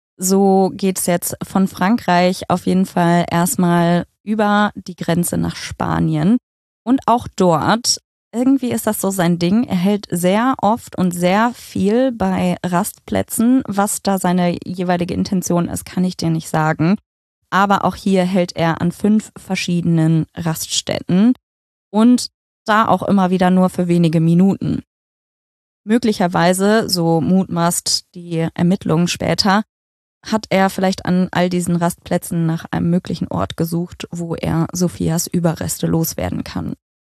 so geht's jetzt von Frankreich auf jeden Fall erstmal über die Grenze nach Spanien. Und auch dort, irgendwie ist das so sein Ding, er hält sehr oft und sehr viel bei Rastplätzen. Was da seine jeweilige Intention ist, kann ich dir nicht sagen. Aber auch hier hält er an fünf verschiedenen Raststätten und da auch immer wieder nur für wenige Minuten. Möglicherweise, so mutmaßt die Ermittlungen später, hat er vielleicht an all diesen Rastplätzen nach einem möglichen Ort gesucht, wo er Sophias Überreste loswerden kann.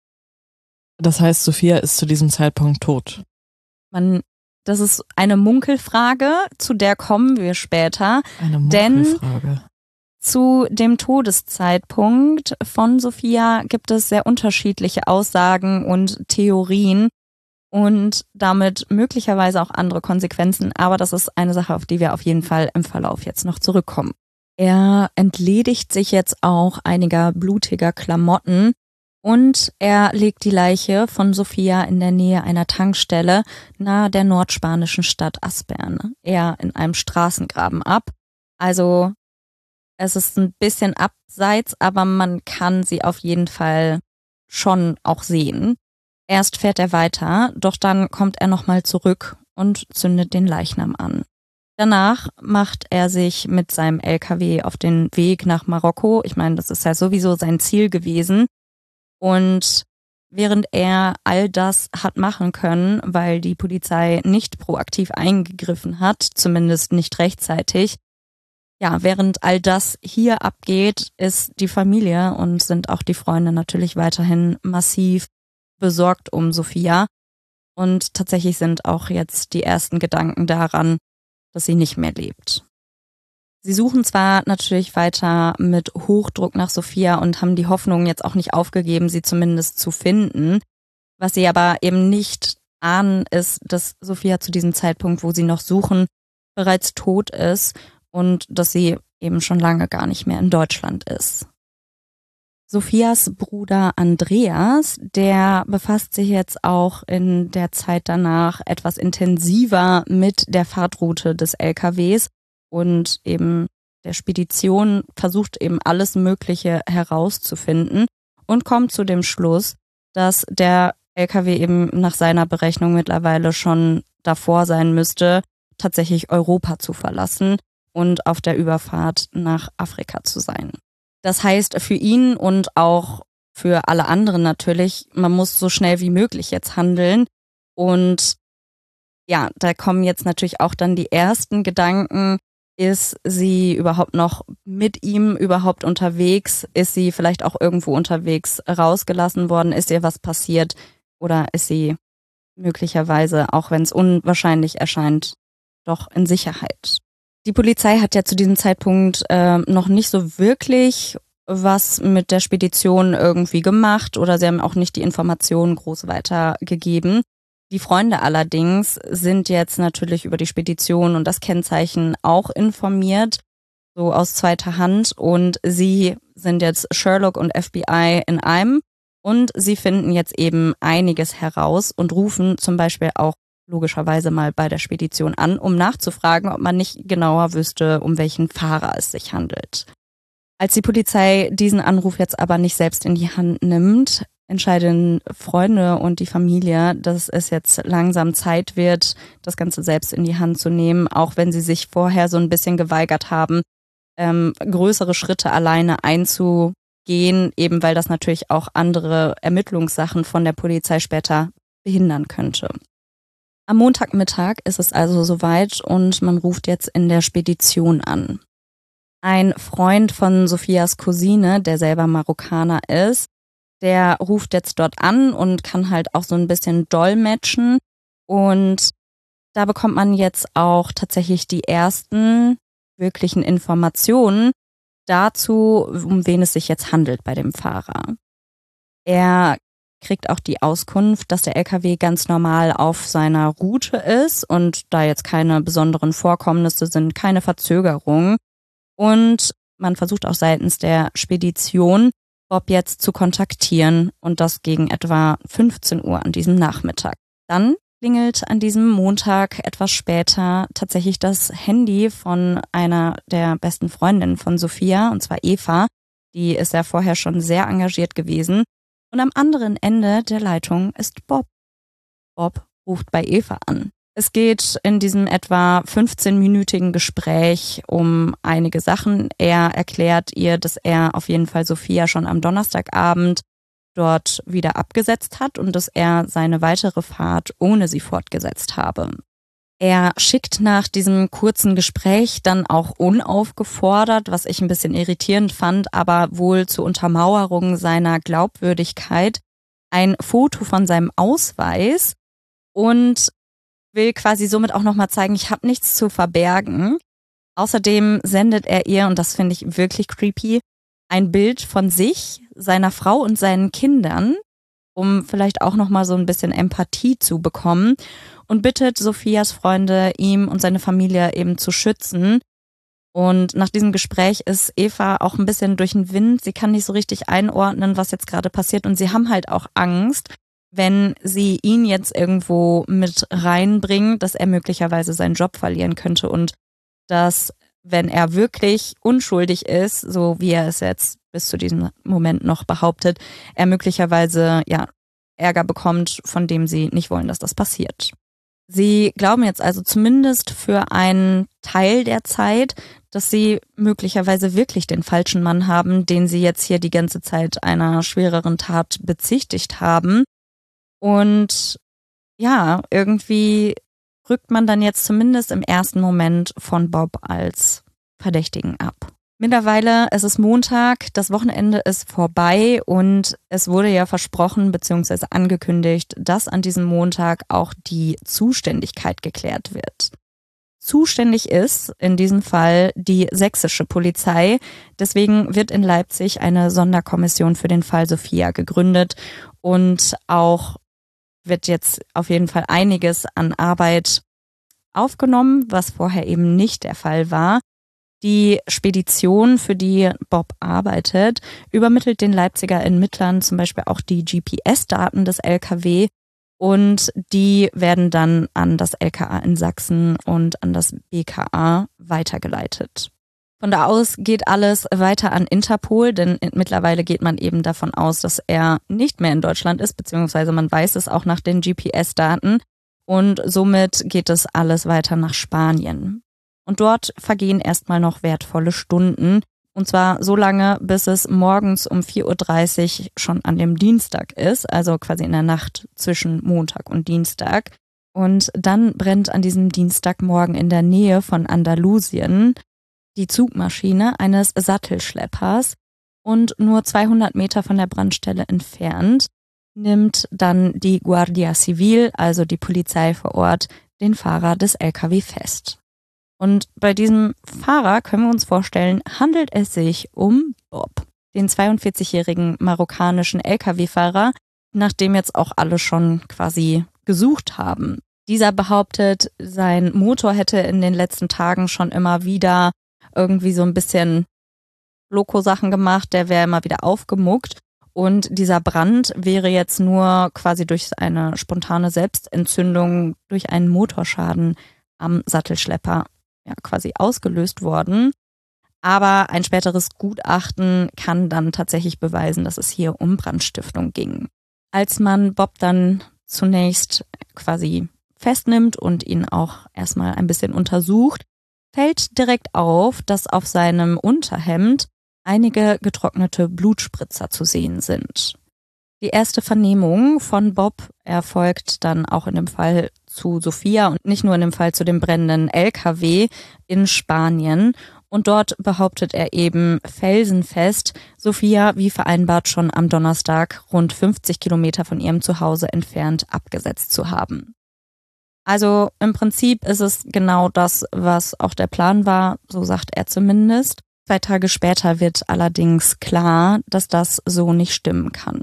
Das heißt, Sophia ist zu diesem Zeitpunkt tot. Man, das ist eine Munkelfrage, zu der kommen wir später. Eine Munkelfrage. Denn zu dem Todeszeitpunkt von Sophia gibt es sehr unterschiedliche Aussagen und Theorien und damit möglicherweise auch andere Konsequenzen. Aber das ist eine Sache, auf die wir auf jeden Fall im Verlauf jetzt noch zurückkommen. Er entledigt sich jetzt auch einiger blutiger Klamotten und er legt die Leiche von Sophia in der Nähe einer Tankstelle nahe der nordspanischen Stadt Aspern, eher in einem Straßengraben ab. Also es ist ein bisschen abseits, aber man kann sie auf jeden Fall schon auch sehen. Erst fährt er weiter, doch dann kommt er nochmal zurück und zündet den Leichnam an. Danach macht er sich mit seinem L K W auf den Weg nach Marokko. Ich meine, das ist ja sowieso sein Ziel gewesen. Und während er all das hat machen können, weil die Polizei nicht proaktiv eingegriffen hat, zumindest nicht rechtzeitig, ja, während all das hier abgeht, ist die Familie und sind auch die Freunde natürlich weiterhin massiv besorgt um Sophia. Und tatsächlich sind auch jetzt die ersten Gedanken daran, dass sie nicht mehr lebt. Sie suchen zwar natürlich weiter mit Hochdruck nach Sophia und haben die Hoffnung jetzt auch nicht aufgegeben, sie zumindest zu finden. Was sie aber eben nicht ahnen, ist, dass Sophia zu diesem Zeitpunkt, wo sie noch suchen, bereits tot ist und dass sie eben schon lange gar nicht mehr in Deutschland ist. Sophias Bruder Andreas, der befasst sich jetzt auch in der Zeit danach etwas intensiver mit der Fahrtroute des L K Ws und eben der Spedition, versucht eben alles Mögliche herauszufinden und kommt zu dem Schluss, dass der L K W eben nach seiner Berechnung mittlerweile schon davor sein müsste, tatsächlich Europa zu verlassen und auf der Überfahrt nach Afrika zu sein. Das heißt für ihn und auch für alle anderen natürlich, man muss so schnell wie möglich jetzt handeln. Und ja, da kommen jetzt natürlich auch dann die ersten Gedanken. Ist sie überhaupt noch mit ihm überhaupt unterwegs? Ist sie vielleicht auch irgendwo unterwegs rausgelassen worden? Ist ihr was passiert? Oder ist sie möglicherweise, auch wenn es unwahrscheinlich erscheint, doch in Sicherheit? Die Polizei hat ja zu diesem Zeitpunkt äh, noch nicht so wirklich was mit der Spedition irgendwie gemacht oder sie haben auch nicht die Informationen groß weitergegeben. Die Freunde allerdings sind jetzt natürlich über die Spedition und das Kennzeichen auch informiert, so aus zweiter Hand, und sie sind jetzt Sherlock und F B I in einem und sie finden jetzt eben einiges heraus und rufen zum Beispiel auch logischerweise mal bei der Spedition an, um nachzufragen, ob man nicht genauer wüsste, um welchen Fahrer es sich handelt. Als die Polizei diesen Anruf jetzt aber nicht selbst in die Hand nimmt, entscheiden Freunde und die Familie, dass es jetzt langsam Zeit wird, das Ganze selbst in die Hand zu nehmen, auch wenn sie sich vorher so ein bisschen geweigert haben, ähm, größere Schritte alleine einzugehen, eben weil das natürlich auch andere Ermittlungssachen von der Polizei später behindern könnte. Am Montagmittag ist es also soweit und man ruft jetzt in der Spedition an. Ein Freund von Sophias Cousine, der selber Marokkaner ist, der ruft jetzt dort an und kann halt auch so ein bisschen dolmetschen. Und da bekommt man jetzt auch tatsächlich die ersten wirklichen Informationen dazu, um wen es sich jetzt handelt bei dem Fahrer. Er kriegt auch die Auskunft, dass der L K W ganz normal auf seiner Route ist und da jetzt keine besonderen Vorkommnisse sind, keine Verzögerung. Und man versucht auch seitens der Spedition, Bob jetzt zu kontaktieren und das gegen etwa fünfzehn Uhr an diesem Nachmittag. Dann klingelt an diesem Montag etwas später tatsächlich das Handy von einer der besten Freundinnen von Sophia, und zwar Eva. Die ist ja vorher schon sehr engagiert gewesen. Und am anderen Ende der Leitung ist Bob. Bob ruft bei Eva an. Es geht in diesem etwa fünfzehnminütigen Gespräch um einige Sachen. Er erklärt ihr, dass er auf jeden Fall Sophia schon am Donnerstagabend dort wieder abgesetzt hat und dass er seine weitere Fahrt ohne sie fortgesetzt habe. Er schickt nach diesem kurzen Gespräch dann auch unaufgefordert, was ich ein bisschen irritierend fand, aber wohl zur Untermauerung seiner Glaubwürdigkeit, ein Foto von seinem Ausweis und will quasi somit auch nochmal zeigen, ich habe nichts zu verbergen. Außerdem sendet er ihr, und das finde ich wirklich creepy, ein Bild von sich, seiner Frau und seinen Kindern, um vielleicht auch nochmal so ein bisschen Empathie zu bekommen, und bittet Sophias Freunde, ihm und seine Familie eben zu schützen. Und nach diesem Gespräch ist Eva auch ein bisschen durch den Wind. Sie kann nicht so richtig einordnen, was jetzt gerade passiert, und sie haben halt auch Angst, wenn sie ihn jetzt irgendwo mit reinbringen, dass er möglicherweise seinen Job verlieren könnte und dass, wenn er wirklich unschuldig ist, so wie er es jetzt bis zu diesem Moment noch behauptet, er möglicherweise ja Ärger bekommt, von dem sie nicht wollen, dass das passiert. Sie glauben jetzt also zumindest für einen Teil der Zeit, dass sie möglicherweise wirklich den falschen Mann haben, den sie jetzt hier die ganze Zeit einer schwereren Tat bezichtigt haben. Und ja, irgendwie rückt man dann jetzt zumindest im ersten Moment von Bob als Verdächtigen ab. Mittlerweile ist es Montag, das Wochenende ist vorbei und es wurde ja versprochen bzw. angekündigt, dass an diesem Montag auch die Zuständigkeit geklärt wird. Zuständig ist in diesem Fall die sächsische Polizei. Deswegen wird in Leipzig eine Sonderkommission für den Fall Sophia gegründet und auch wird jetzt auf jeden Fall einiges an Arbeit aufgenommen, was vorher eben nicht der Fall war. Die Spedition, für die Bob arbeitet, übermittelt den Leipziger Ermittlern zum Beispiel auch die G P S-Daten des L K W und die werden dann an das L K A in Sachsen und an das B K A weitergeleitet. Von da aus geht alles weiter an Interpol, denn mittlerweile geht man eben davon aus, dass er nicht mehr in Deutschland ist, beziehungsweise man weiß es auch nach den G P S-Daten. Und somit geht es alles weiter nach Spanien. Und dort vergehen erstmal noch wertvolle Stunden. Und zwar so lange, bis es morgens um vier Uhr dreißig schon an dem Dienstag ist, also quasi in der Nacht zwischen Montag und Dienstag. Und dann brennt an diesem Dienstagmorgen in der Nähe von Andalusien die Zugmaschine eines Sattelschleppers und nur zweihundert Meter von der Brandstelle entfernt nimmt dann die Guardia Civil, also die Polizei vor Ort, den Fahrer des L K W fest. Und bei diesem Fahrer können wir uns vorstellen, handelt es sich um Bob, den zweiundvierzigjährigen marokkanischen L K W-Fahrer, nach dem jetzt auch alle schon quasi gesucht haben. Dieser behauptet, sein Motor hätte in den letzten Tagen schon immer wieder irgendwie so ein bisschen Loco-Sachen gemacht, der wäre immer wieder aufgemuckt. Und dieser Brand wäre jetzt nur quasi durch eine spontane Selbstentzündung, durch einen Motorschaden am Sattelschlepper ja, quasi ausgelöst worden. Aber ein späteres Gutachten kann dann tatsächlich beweisen, dass es hier um Brandstiftung ging. Als man Bob dann zunächst quasi festnimmt und ihn auch erstmal ein bisschen untersucht, fällt direkt auf, dass auf seinem Unterhemd einige getrocknete Blutspritzer zu sehen sind. Die erste Vernehmung von Bob erfolgt dann auch in dem Fall zu Sofia und nicht nur in dem Fall zu dem brennenden L K W in Spanien. Und dort behauptet er eben felsenfest, Sofia wie vereinbart schon am Donnerstag rund fünfzig Kilometer von ihrem Zuhause entfernt abgesetzt zu haben. Also im Prinzip ist es genau das, was auch der Plan war, so sagt er zumindest. Zwei Tage später wird allerdings klar, dass das so nicht stimmen kann.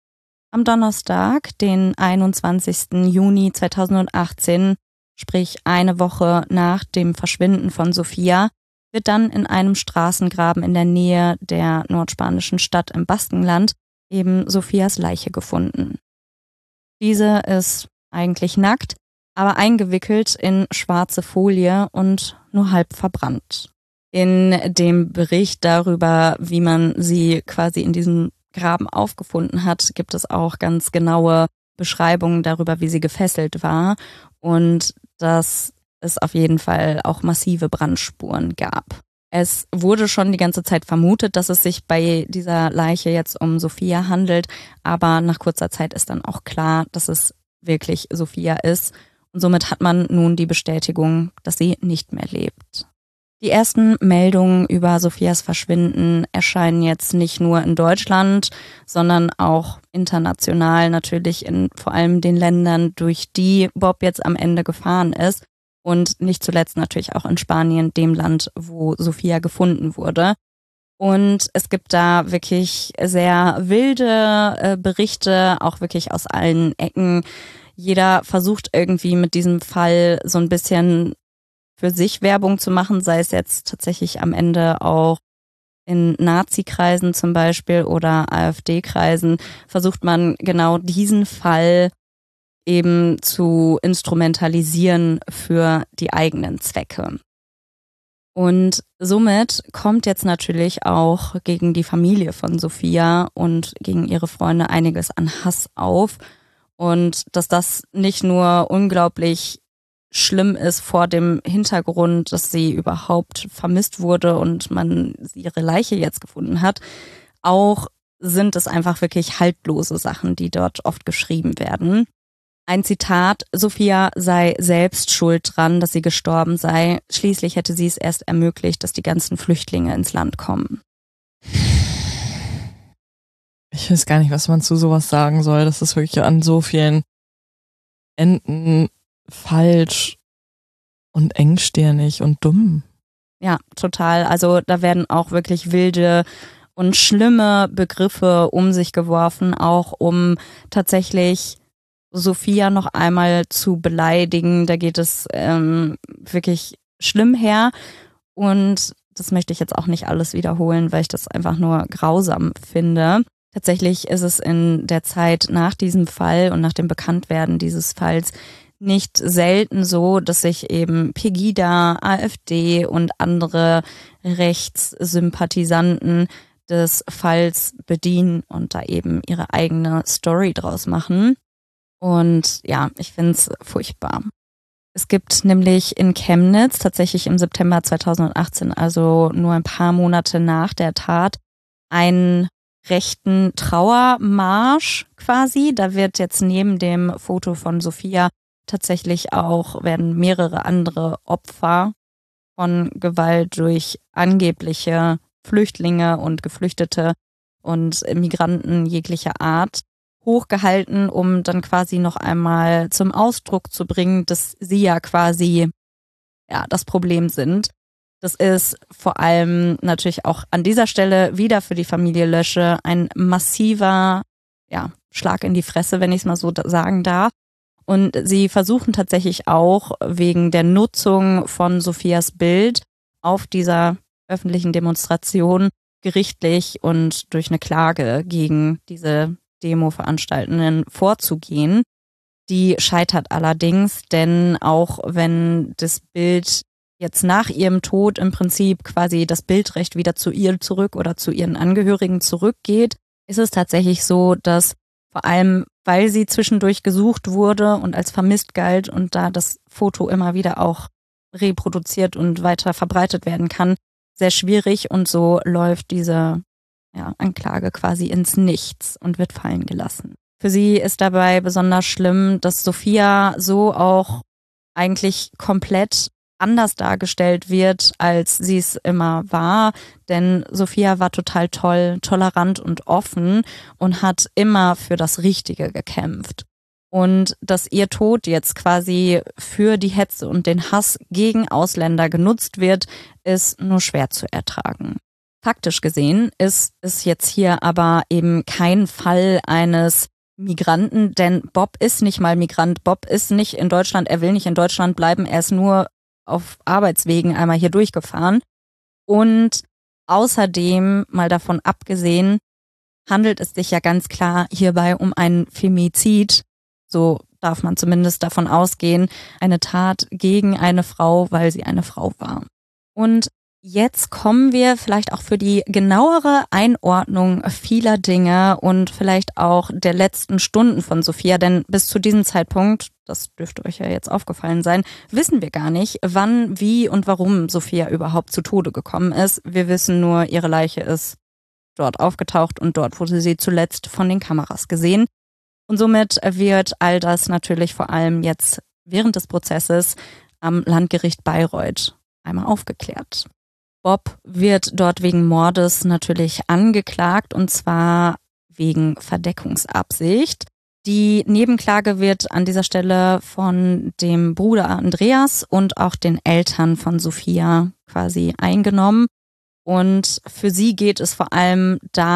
Am Donnerstag, den einundzwanzigsten Juni zweitausendachtzehn, sprich eine Woche nach dem Verschwinden von Sofia, wird dann in einem Straßengraben in der Nähe der nordspanischen Stadt im Baskenland eben Sofias Leiche gefunden. Diese ist eigentlich nackt, aber eingewickelt in schwarze Folie und nur halb verbrannt. In dem Bericht darüber, wie man sie quasi in diesem Graben aufgefunden hat, gibt es auch ganz genaue Beschreibungen darüber, wie sie gefesselt war und dass es auf jeden Fall auch massive Brandspuren gab. Es wurde schon die ganze Zeit vermutet, dass es sich bei dieser Leiche jetzt um Sofia handelt, aber nach kurzer Zeit ist dann auch klar, dass es wirklich Sofia ist. Und somit hat man nun die Bestätigung, dass sie nicht mehr lebt. Die ersten Meldungen über Sofias Verschwinden erscheinen jetzt nicht nur in Deutschland, sondern auch international natürlich in vor allem den Ländern, durch die Bob jetzt am Ende gefahren ist und nicht zuletzt natürlich auch in Spanien, dem Land, wo Sofia gefunden wurde. Und es gibt da wirklich sehr wilde äh, Berichte, auch wirklich aus allen Ecken. Jeder versucht irgendwie mit diesem Fall so ein bisschen für sich Werbung zu machen, sei es jetzt tatsächlich am Ende auch in Nazi-Kreisen zum Beispiel oder AfD-Kreisen, versucht man genau diesen Fall eben zu instrumentalisieren für die eigenen Zwecke. Und somit kommt jetzt natürlich auch gegen die Familie von Sofia und gegen ihre Freunde einiges an Hass auf. Und dass das nicht nur unglaublich schlimm ist vor dem Hintergrund, dass sie überhaupt vermisst wurde und man ihre Leiche jetzt gefunden hat, auch sind es einfach wirklich haltlose Sachen, die dort oft geschrieben werden. Ein Zitat: Sofia sei selbst schuld dran, dass sie gestorben sei. Schließlich hätte sie es erst ermöglicht, dass die ganzen Flüchtlinge ins Land kommen. Ich weiß gar nicht, was man zu sowas sagen soll. Das ist wirklich an so vielen Enden falsch und engstirnig und dumm. Ja, total. Also da werden auch wirklich wilde und schlimme Begriffe um sich geworfen, auch um tatsächlich Sofia noch einmal zu beleidigen. Da geht es ähm, wirklich schlimm her. Und das möchte ich jetzt auch nicht alles wiederholen, weil ich das einfach nur grausam finde. Tatsächlich ist es in der Zeit nach diesem Fall und nach dem Bekanntwerden dieses Falls nicht selten so, dass sich eben Pegida, AfD und andere Rechtssympathisanten des Falls bedienen und da eben ihre eigene Story draus machen. Und ja, ich finde es furchtbar. Es gibt nämlich in Chemnitz tatsächlich im September zweitausendachtzehn, also nur ein paar Monate nach der Tat, einen rechten Trauermarsch quasi. Da wird jetzt neben dem Foto von Sophia tatsächlich auch, werden mehrere andere Opfer von Gewalt durch angebliche Flüchtlinge und Geflüchtete und Migranten jeglicher Art hochgehalten, um dann quasi noch einmal zum Ausdruck zu bringen, dass sie ja quasi ja das Problem sind. Das ist vor allem natürlich auch an dieser Stelle wieder für die Familie Lösche ein massiver ja, Schlag in die Fresse, wenn ich es mal so sagen darf. Und sie versuchen tatsächlich auch wegen der Nutzung von Sophias Bild auf dieser öffentlichen Demonstration gerichtlich und durch eine Klage gegen diese Demo-Veranstaltenden vorzugehen. Die scheitert allerdings, denn auch wenn das Bild jetzt nach ihrem Tod im Prinzip quasi das Bildrecht wieder zu ihr zurück oder zu ihren Angehörigen zurückgeht, ist es tatsächlich so, dass vor allem, weil sie zwischendurch gesucht wurde und als vermisst galt und da das Foto immer wieder auch reproduziert und weiter verbreitet werden kann, sehr schwierig und so läuft diese ja, Anklage quasi ins Nichts und wird fallen gelassen. Für sie ist dabei besonders schlimm, dass Sophia so auch eigentlich komplett anders dargestellt wird, als sie es immer war. Denn Sophia war total toll, tolerant und offen und hat immer für das Richtige gekämpft. Und dass ihr Tod jetzt quasi für die Hetze und den Hass gegen Ausländer genutzt wird, ist nur schwer zu ertragen. Faktisch gesehen ist es jetzt hier aber eben kein Fall eines Migranten, denn Bob ist nicht mal Migrant. Bob ist nicht in Deutschland, er will nicht in Deutschland bleiben, er ist nur auf Arbeitswegen einmal hier durchgefahren. Und außerdem, mal davon abgesehen, handelt es sich ja ganz klar hierbei um einen Femizid. So darf man zumindest davon ausgehen, eine Tat gegen eine Frau, weil sie eine Frau war. Und jetzt kommen wir vielleicht auch für die genauere Einordnung vieler Dinge und vielleicht auch der letzten Stunden von Sophia, denn bis zu diesem Zeitpunkt, das dürfte euch ja jetzt aufgefallen sein, wissen wir gar nicht, wann, wie und warum Sophia überhaupt zu Tode gekommen ist. Wir wissen nur, ihre Leiche ist dort aufgetaucht und dort wurde sie zuletzt von den Kameras gesehen. Und somit wird all das natürlich vor allem jetzt während des Prozesses am Landgericht Bayreuth einmal aufgeklärt. Bob wird dort wegen Mordes natürlich angeklagt und zwar wegen Verdeckungsabsicht. Die Nebenklage wird an dieser Stelle von dem Bruder Andreas und auch den Eltern von Sophia quasi eingenommen. Und für sie geht es vor allem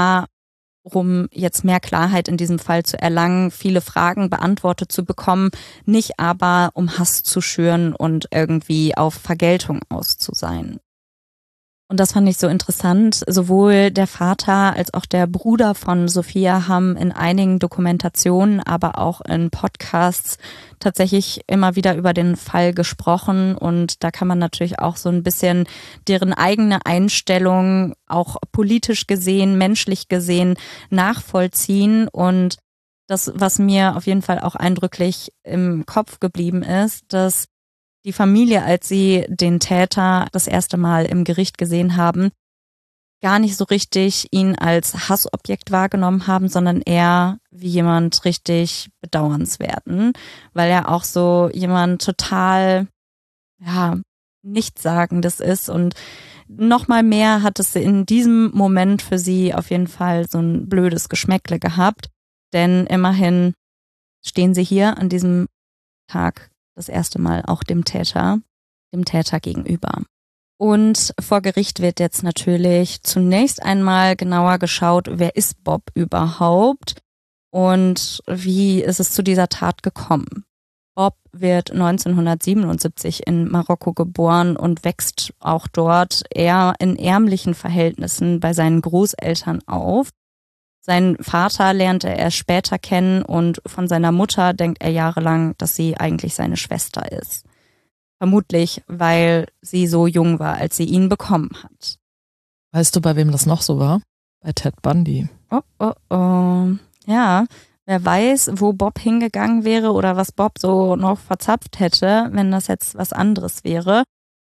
darum, jetzt mehr Klarheit in diesem Fall zu erlangen, viele Fragen beantwortet zu bekommen, nicht aber um Hass zu schüren und irgendwie auf Vergeltung aus zu sein. Und das fand ich so interessant. Sowohl der Vater als auch der Bruder von Sophia haben in einigen Dokumentationen, aber auch in Podcasts tatsächlich immer wieder über den Fall gesprochen. Und da kann man natürlich auch so ein bisschen deren eigene Einstellung, auch politisch gesehen, menschlich gesehen, nachvollziehen. Und das, was mir auf jeden Fall auch eindrücklich im Kopf geblieben ist, dass die Familie, als sie den Täter das erste Mal im Gericht gesehen haben, gar nicht so richtig ihn als Hassobjekt wahrgenommen haben, sondern eher wie jemand richtig Bedauernswerten, weil er auch so jemand total, ja, Nichtssagendes ist. Und nochmal mehr hat es in diesem Moment für sie auf jeden Fall so ein blödes Geschmäckle gehabt, denn immerhin stehen sie hier an diesem Tag das erste Mal auch dem Täter, dem Täter gegenüber. Und vor Gericht wird jetzt natürlich zunächst einmal genauer geschaut, wer ist Bob überhaupt und wie ist es zu dieser Tat gekommen. Bob wird neunzehnhundertsiebenundsiebzig in Marokko geboren und wächst auch dort eher in ärmlichen Verhältnissen bei seinen Großeltern auf. Seinen Vater lernt er erst später kennen und von seiner Mutter denkt er jahrelang, dass sie eigentlich seine Schwester ist. Vermutlich, weil sie so jung war, als sie ihn bekommen hat. Weißt du, bei wem das noch so war? Bei Ted Bundy. Oh, oh, oh. Ja, wer weiß, wo Bob hingegangen wäre oder was Bob so noch verzapft hätte, wenn das jetzt was anderes wäre.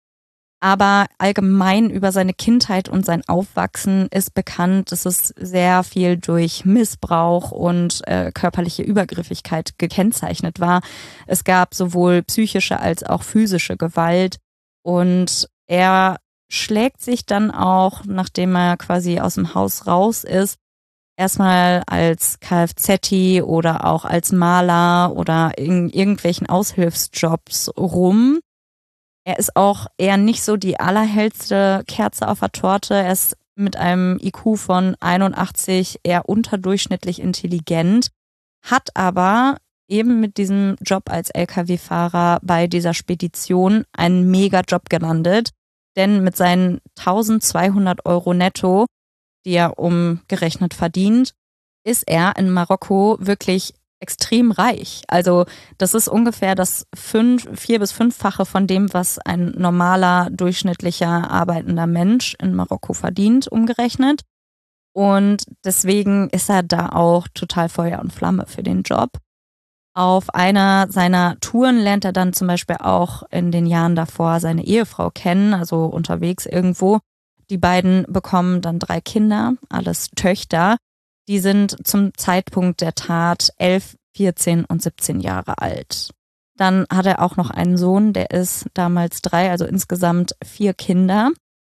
Aber allgemein über seine Kindheit und sein Aufwachsen ist bekannt, dass es sehr viel durch Missbrauch und äh, körperliche Übergriffigkeit gekennzeichnet war. Es gab sowohl psychische als auch physische Gewalt und er schlägt sich dann auch, nachdem er quasi aus dem Haus raus ist, erstmal als Kfz oder auch als Maler oder in irgendwelchen Aushilfsjobs rum. Er ist auch eher nicht so die allerhellste Kerze auf der Torte. Er ist mit einem I Q von einundachtzig eher unterdurchschnittlich intelligent, hat aber eben mit diesem Job als L K W-Fahrer bei dieser Spedition einen Mega-Job gelandet. Denn mit seinen eintausendzweihundert Euro netto, die er umgerechnet verdient, ist er in Marokko wirklich extrem reich. Also das ist ungefähr das fünf, vier- bis fünffache von dem, was ein normaler, durchschnittlicher, arbeitender Mensch in Marokko verdient, umgerechnet. Und deswegen ist er da auch total Feuer und Flamme für den Job. Auf einer seiner Touren lernt er dann zum Beispiel auch in den Jahren davor seine Ehefrau kennen, also unterwegs irgendwo. Die beiden bekommen dann drei Kinder, alles Töchter. Die sind zum Zeitpunkt der Tat elf, vierzehn und siebzehn Jahre alt. Dann hat er auch noch einen Sohn, der ist damals drei, also insgesamt vier Kinder.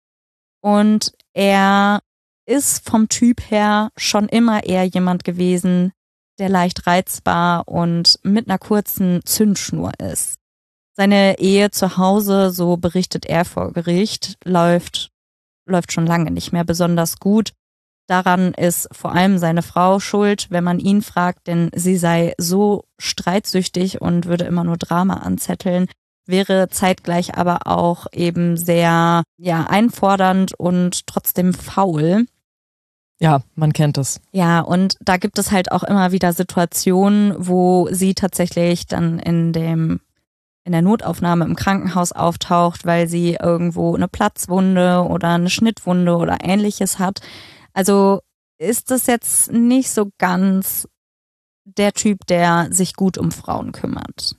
Und er ist vom Typ her schon immer eher jemand gewesen, der leicht reizbar und mit einer kurzen Zündschnur ist. Seine Ehe zu Hause, so berichtet er vor Gericht, läuft, läuft schon lange nicht mehr besonders gut. Daran ist vor allem seine Frau schuld, wenn man ihn fragt, denn sie sei so streitsüchtig und würde immer nur Drama anzetteln, wäre zeitgleich aber auch eben sehr ja einfordernd und trotzdem faul. Ja, man kennt es. Ja, und da gibt es halt auch immer wieder Situationen, wo sie tatsächlich dann in dem in der Notaufnahme im Krankenhaus auftaucht, weil sie irgendwo eine Platzwunde oder eine Schnittwunde oder ähnliches hat. Also ist das jetzt nicht so ganz der Typ, der sich gut um Frauen kümmert.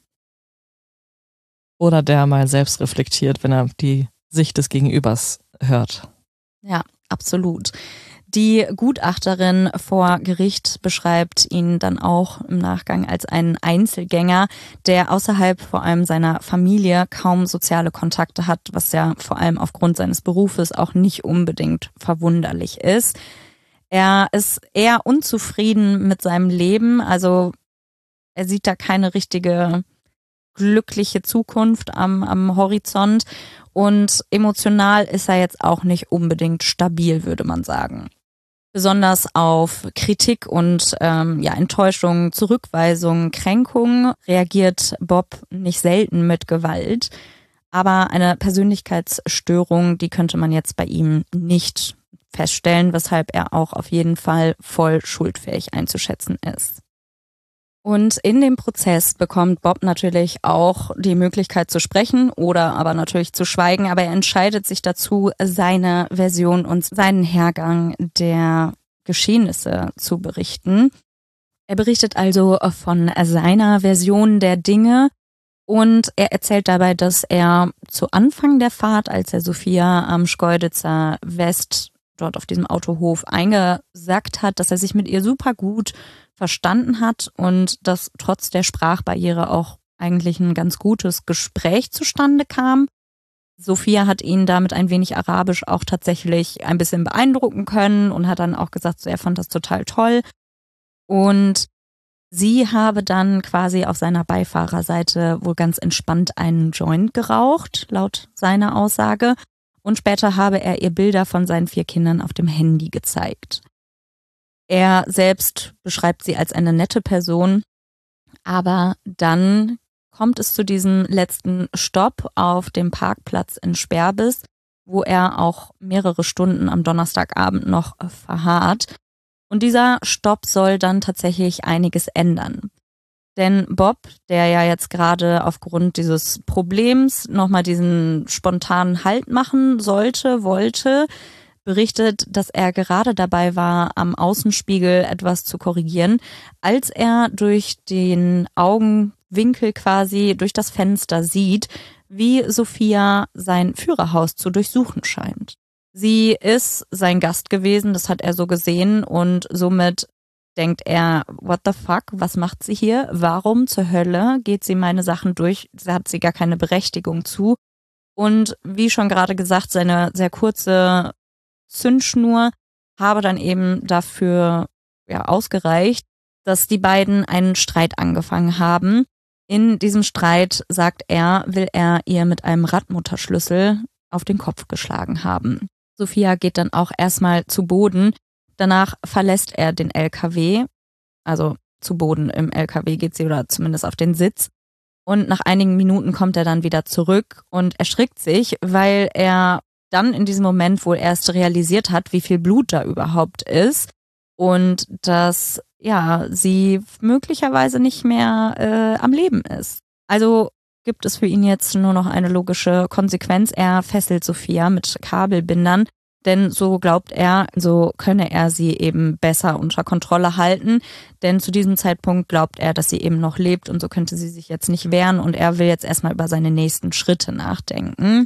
Oder der mal selbst reflektiert, wenn er die Sicht des Gegenübers hört. Ja, absolut. Die Gutachterin vor Gericht beschreibt ihn dann auch im Nachgang als einen Einzelgänger, der außerhalb vor allem seiner Familie kaum soziale Kontakte hat, was ja vor allem aufgrund seines Berufes auch nicht unbedingt verwunderlich ist. Er ist eher unzufrieden mit seinem Leben, also er sieht da keine richtige glückliche Zukunft am, am Horizont und emotional ist er jetzt auch nicht unbedingt stabil, würde man sagen. Besonders auf Kritik und ähm, ja, Enttäuschung, Zurückweisung, Kränkung reagiert Bob nicht selten mit Gewalt. Aber eine Persönlichkeitsstörung, die könnte man jetzt bei ihm nicht feststellen, weshalb er auch auf jeden Fall voll schuldfähig einzuschätzen ist. Und in dem Prozess bekommt Bob natürlich auch die Möglichkeit zu sprechen oder aber natürlich zu schweigen, aber er entscheidet sich dazu, seine Version und seinen Hergang der Geschehnisse zu berichten. Er berichtet also von seiner Version der Dinge und er erzählt dabei, dass er zu Anfang der Fahrt, als er Sophia am Schkeuditzer West dort auf diesem Autohof eingesackt hat, dass er sich mit ihr super gut verstanden hat und dass trotz der Sprachbarriere auch eigentlich ein ganz gutes Gespräch zustande kam. Sophia hat ihn damit ein wenig Arabisch auch tatsächlich ein bisschen beeindrucken können und hat dann auch gesagt, so, er fand das total toll. Und sie habe dann quasi auf seiner Beifahrerseite wohl ganz entspannt einen Joint geraucht, laut seiner Aussage. Und später habe er ihr Bilder von seinen vier Kindern auf dem Handy gezeigt. Er selbst beschreibt sie als eine nette Person, aber dann kommt es zu diesem letzten Stopp auf dem Parkplatz in Sperbis, wo er auch mehrere Stunden am Donnerstagabend noch verharrt. Und dieser Stopp soll dann tatsächlich einiges ändern. Denn Bob, der ja jetzt gerade aufgrund dieses Problems nochmal diesen spontanen Halt machen sollte, wollte, berichtet, dass er gerade dabei war, am Außenspiegel etwas zu korrigieren, als er durch den Augenwinkel quasi durch das Fenster sieht, wie Sophia sein Führerhaus zu durchsuchen scheint. Sie ist sein Gast gewesen, das hat er so gesehen und somit denkt er, what the fuck, was macht sie hier? Warum zur Hölle geht sie meine Sachen durch? Da hat sie gar keine Berechtigung zu. Und wie schon gerade gesagt, seine sehr kurze Zündschnur habe dann eben dafür ja, ausgereicht, dass die beiden einen Streit angefangen haben. In diesem Streit, sagt er, will er ihr mit einem Radmutterschlüssel auf den Kopf geschlagen haben. Sophia geht dann auch erstmal zu Boden. Danach verlässt er den L K W, also zu Boden im L K W geht sie oder zumindest auf den Sitz. Und nach einigen Minuten kommt er dann wieder zurück und erschrickt sich, weil er dann in diesem Moment wohl erst realisiert hat, wie viel Blut da überhaupt ist und dass ja sie möglicherweise nicht mehr äh, am Leben ist. Also gibt es für ihn jetzt nur noch eine logische Konsequenz. Er fesselt Sophia mit Kabelbindern, denn so glaubt er, so könne er sie eben besser unter Kontrolle halten, denn zu diesem Zeitpunkt glaubt er, dass sie eben noch lebt und so könnte sie sich jetzt nicht wehren und er will jetzt erstmal über seine nächsten Schritte nachdenken.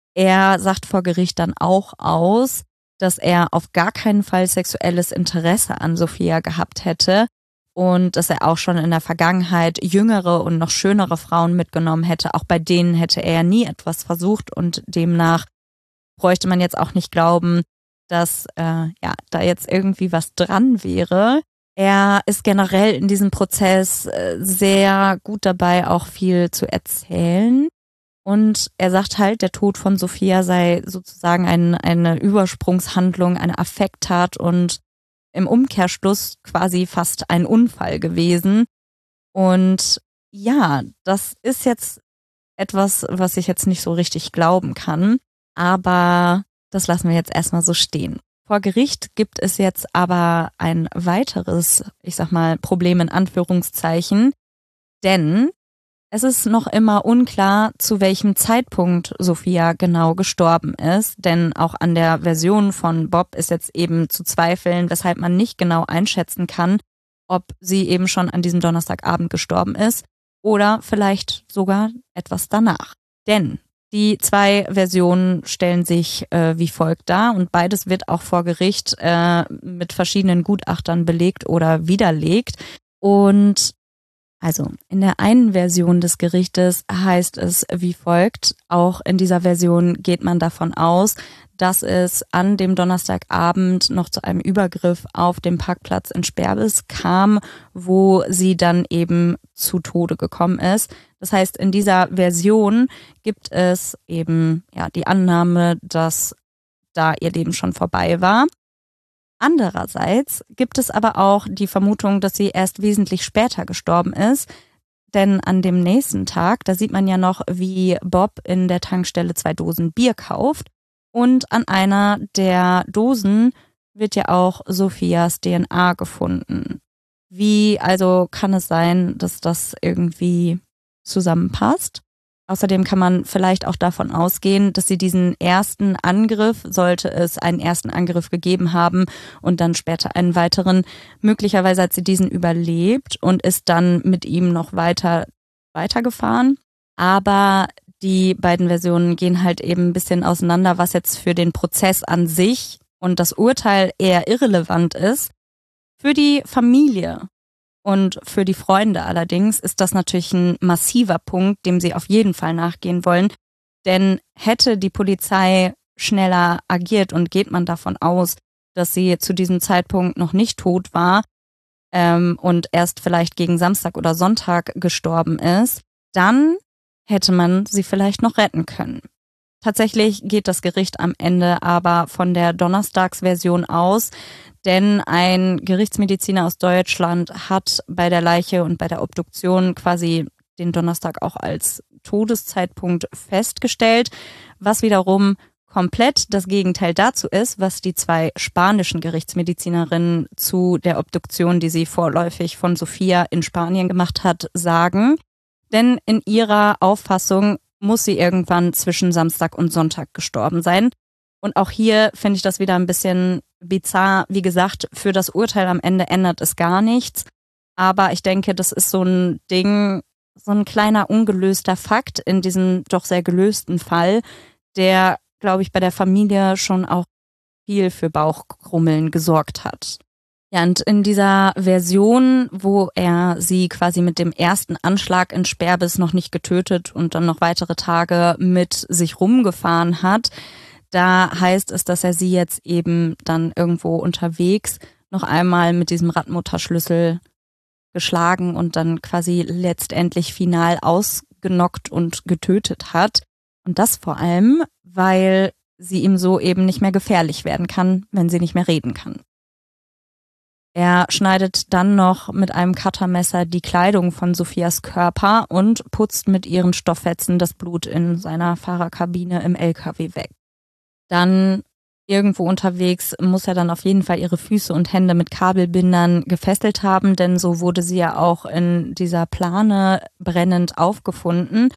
Er sagt vor Gericht dann auch aus, dass er auf gar keinen Fall sexuelles Interesse an Sophia gehabt hätte und dass er auch schon in der Vergangenheit jüngere und noch schönere Frauen mitgenommen hätte. Auch bei denen hätte er nie etwas versucht und demnach bräuchte man jetzt auch nicht glauben, dass äh, ja da jetzt irgendwie was dran wäre. Er ist generell in diesem Prozess äh, sehr gut dabei, auch viel zu erzählen. Und er sagt halt, der Tod von Sophia sei sozusagen ein, eine Übersprungshandlung, eine Affekttat und im Umkehrschluss quasi fast ein Unfall gewesen. Und ja, das ist jetzt etwas, was ich jetzt nicht so richtig glauben kann. Aber das lassen wir jetzt erstmal so stehen. Vor Gericht gibt es jetzt aber ein weiteres, ich sag mal, Problem in Anführungszeichen, denn es ist noch immer unklar, zu welchem Zeitpunkt Sophia genau gestorben ist, denn auch an der Version von Bob ist jetzt eben zu zweifeln, weshalb man nicht genau einschätzen kann, ob sie eben schon an diesem Donnerstagabend gestorben ist oder vielleicht sogar etwas danach. Denn die zwei Versionen stellen sich äh, wie folgt dar und beides wird auch vor Gericht äh, mit verschiedenen Gutachtern belegt oder widerlegt. Und also in der einen Version des Gerichtes heißt es wie folgt, auch in dieser Version geht man davon aus, dass es an dem Donnerstagabend noch zu einem Übergriff auf dem Parkplatz in Sperbis kam, wo sie dann eben zu Tode gekommen ist. Das heißt, in dieser Version gibt es eben ja die Annahme, dass da ihr Leben schon vorbei war. Andererseits gibt es aber auch die Vermutung, dass sie erst wesentlich später gestorben ist, denn an dem nächsten Tag, da sieht man ja noch, wie Bob in der Tankstelle zwei Dosen Bier kauft und an einer der Dosen wird ja auch Sophias D N A gefunden. Wie also kann es sein, dass das irgendwie zusammenpasst? Außerdem kann man vielleicht auch davon ausgehen, dass sie diesen ersten Angriff, sollte es einen ersten Angriff gegeben haben und dann später einen weiteren, möglicherweise hat sie diesen überlebt und ist dann mit ihm noch weiter weitergefahren. Aber die beiden Versionen gehen halt eben ein bisschen auseinander, was jetzt für den Prozess an sich und das Urteil eher irrelevant ist. Für die Familie und für die Freunde allerdings ist das natürlich ein massiver Punkt, dem sie auf jeden Fall nachgehen wollen. Denn hätte die Polizei schneller agiert und geht man davon aus, dass sie zu diesem Zeitpunkt noch nicht tot war ähm, und erst vielleicht gegen Samstag oder Sonntag gestorben ist, dann hätte man sie vielleicht noch retten können. Tatsächlich geht das Gericht am Ende aber von der Donnerstagsversion aus, denn ein Gerichtsmediziner aus Deutschland hat bei der Leiche und bei der Obduktion quasi den Donnerstag auch als Todeszeitpunkt festgestellt, was wiederum komplett das Gegenteil dazu ist, was die zwei spanischen Gerichtsmedizinerinnen zu der Obduktion, die sie vorläufig von Sofia in Spanien gemacht hat, sagen. Denn in ihrer Auffassung muss sie irgendwann zwischen Samstag und Sonntag gestorben sein. Und auch hier finde ich das wieder ein bisschen bizarr. Wie gesagt, für das Urteil am Ende ändert es gar nichts. Aber ich denke, das ist so ein Ding, so ein kleiner ungelöster Fakt in diesem doch sehr gelösten Fall, der, glaube ich, bei der Familie schon auch viel für Bauchkrummeln gesorgt hat. Ja, und in dieser Version, wo er sie quasi mit dem ersten Anschlag in Sperrbis noch nicht getötet und dann noch weitere Tage mit sich rumgefahren hat, da heißt es, dass er sie jetzt eben dann irgendwo unterwegs noch einmal mit diesem Radmutterschlüssel geschlagen und dann quasi letztendlich final ausgenockt und getötet hat. Und das vor allem, weil sie ihm so eben nicht mehr gefährlich werden kann, wenn sie nicht mehr reden kann. Er schneidet dann noch mit einem Cuttermesser die Kleidung von Sofias Körper und putzt mit ihren Stofffetzen das Blut in seiner Fahrerkabine im L K W weg. Dann irgendwo unterwegs muss er dann auf jeden Fall ihre Füße und Hände mit Kabelbindern gefesselt haben, denn so wurde sie ja auch in dieser Plane brennend aufgefunden.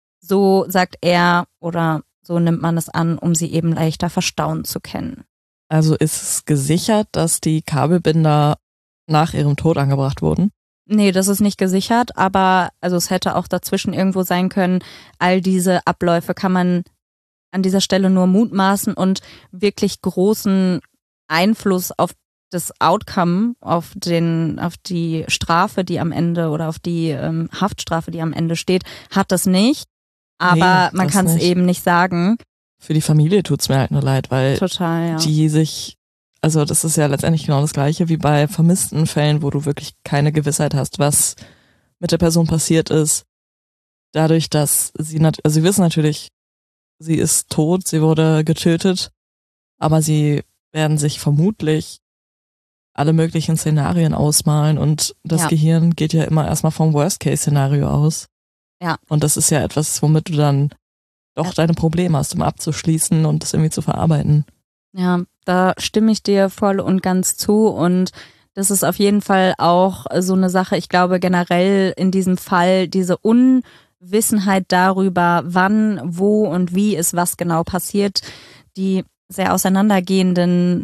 So sagt er, oder so nimmt man es an, um sie eben leichter verstauen zu können. Also ist es gesichert, dass die Kabelbinder nach ihrem Tod angebracht wurden? Nee, das ist nicht gesichert, aber also es hätte auch dazwischen irgendwo sein können. All diese Abläufe kann man an dieser Stelle nur mutmaßen und wirklich großen Einfluss auf das Outcome, auf den, auf die Strafe, die am Ende oder auf die ähm, Haftstrafe, die am Ende steht, hat das nicht. Aber nee, man kann es eben nicht sagen. Für die Familie tut's mir halt nur leid, weil Total, ja. die sich, also das ist ja letztendlich genau das Gleiche wie bei vermissten Fällen, wo du wirklich keine Gewissheit hast, was mit der Person passiert ist. Dadurch, dass sie, nat- also sie wissen natürlich, sie ist tot, sie wurde getötet, aber sie werden sich vermutlich alle möglichen Szenarien ausmalen und das ja. Gehirn geht ja immer erstmal vom Worst-Case-Szenario aus. Ja. Und das ist ja etwas, womit du dann doch ja. deine Probleme hast, um abzuschließen und das irgendwie zu verarbeiten. Ja, da stimme ich dir voll und ganz zu und das ist auf jeden Fall auch so eine Sache, ich glaube generell in diesem Fall diese Unwissenheit darüber, wann, wo und wie ist was genau passiert, die sehr auseinandergehenden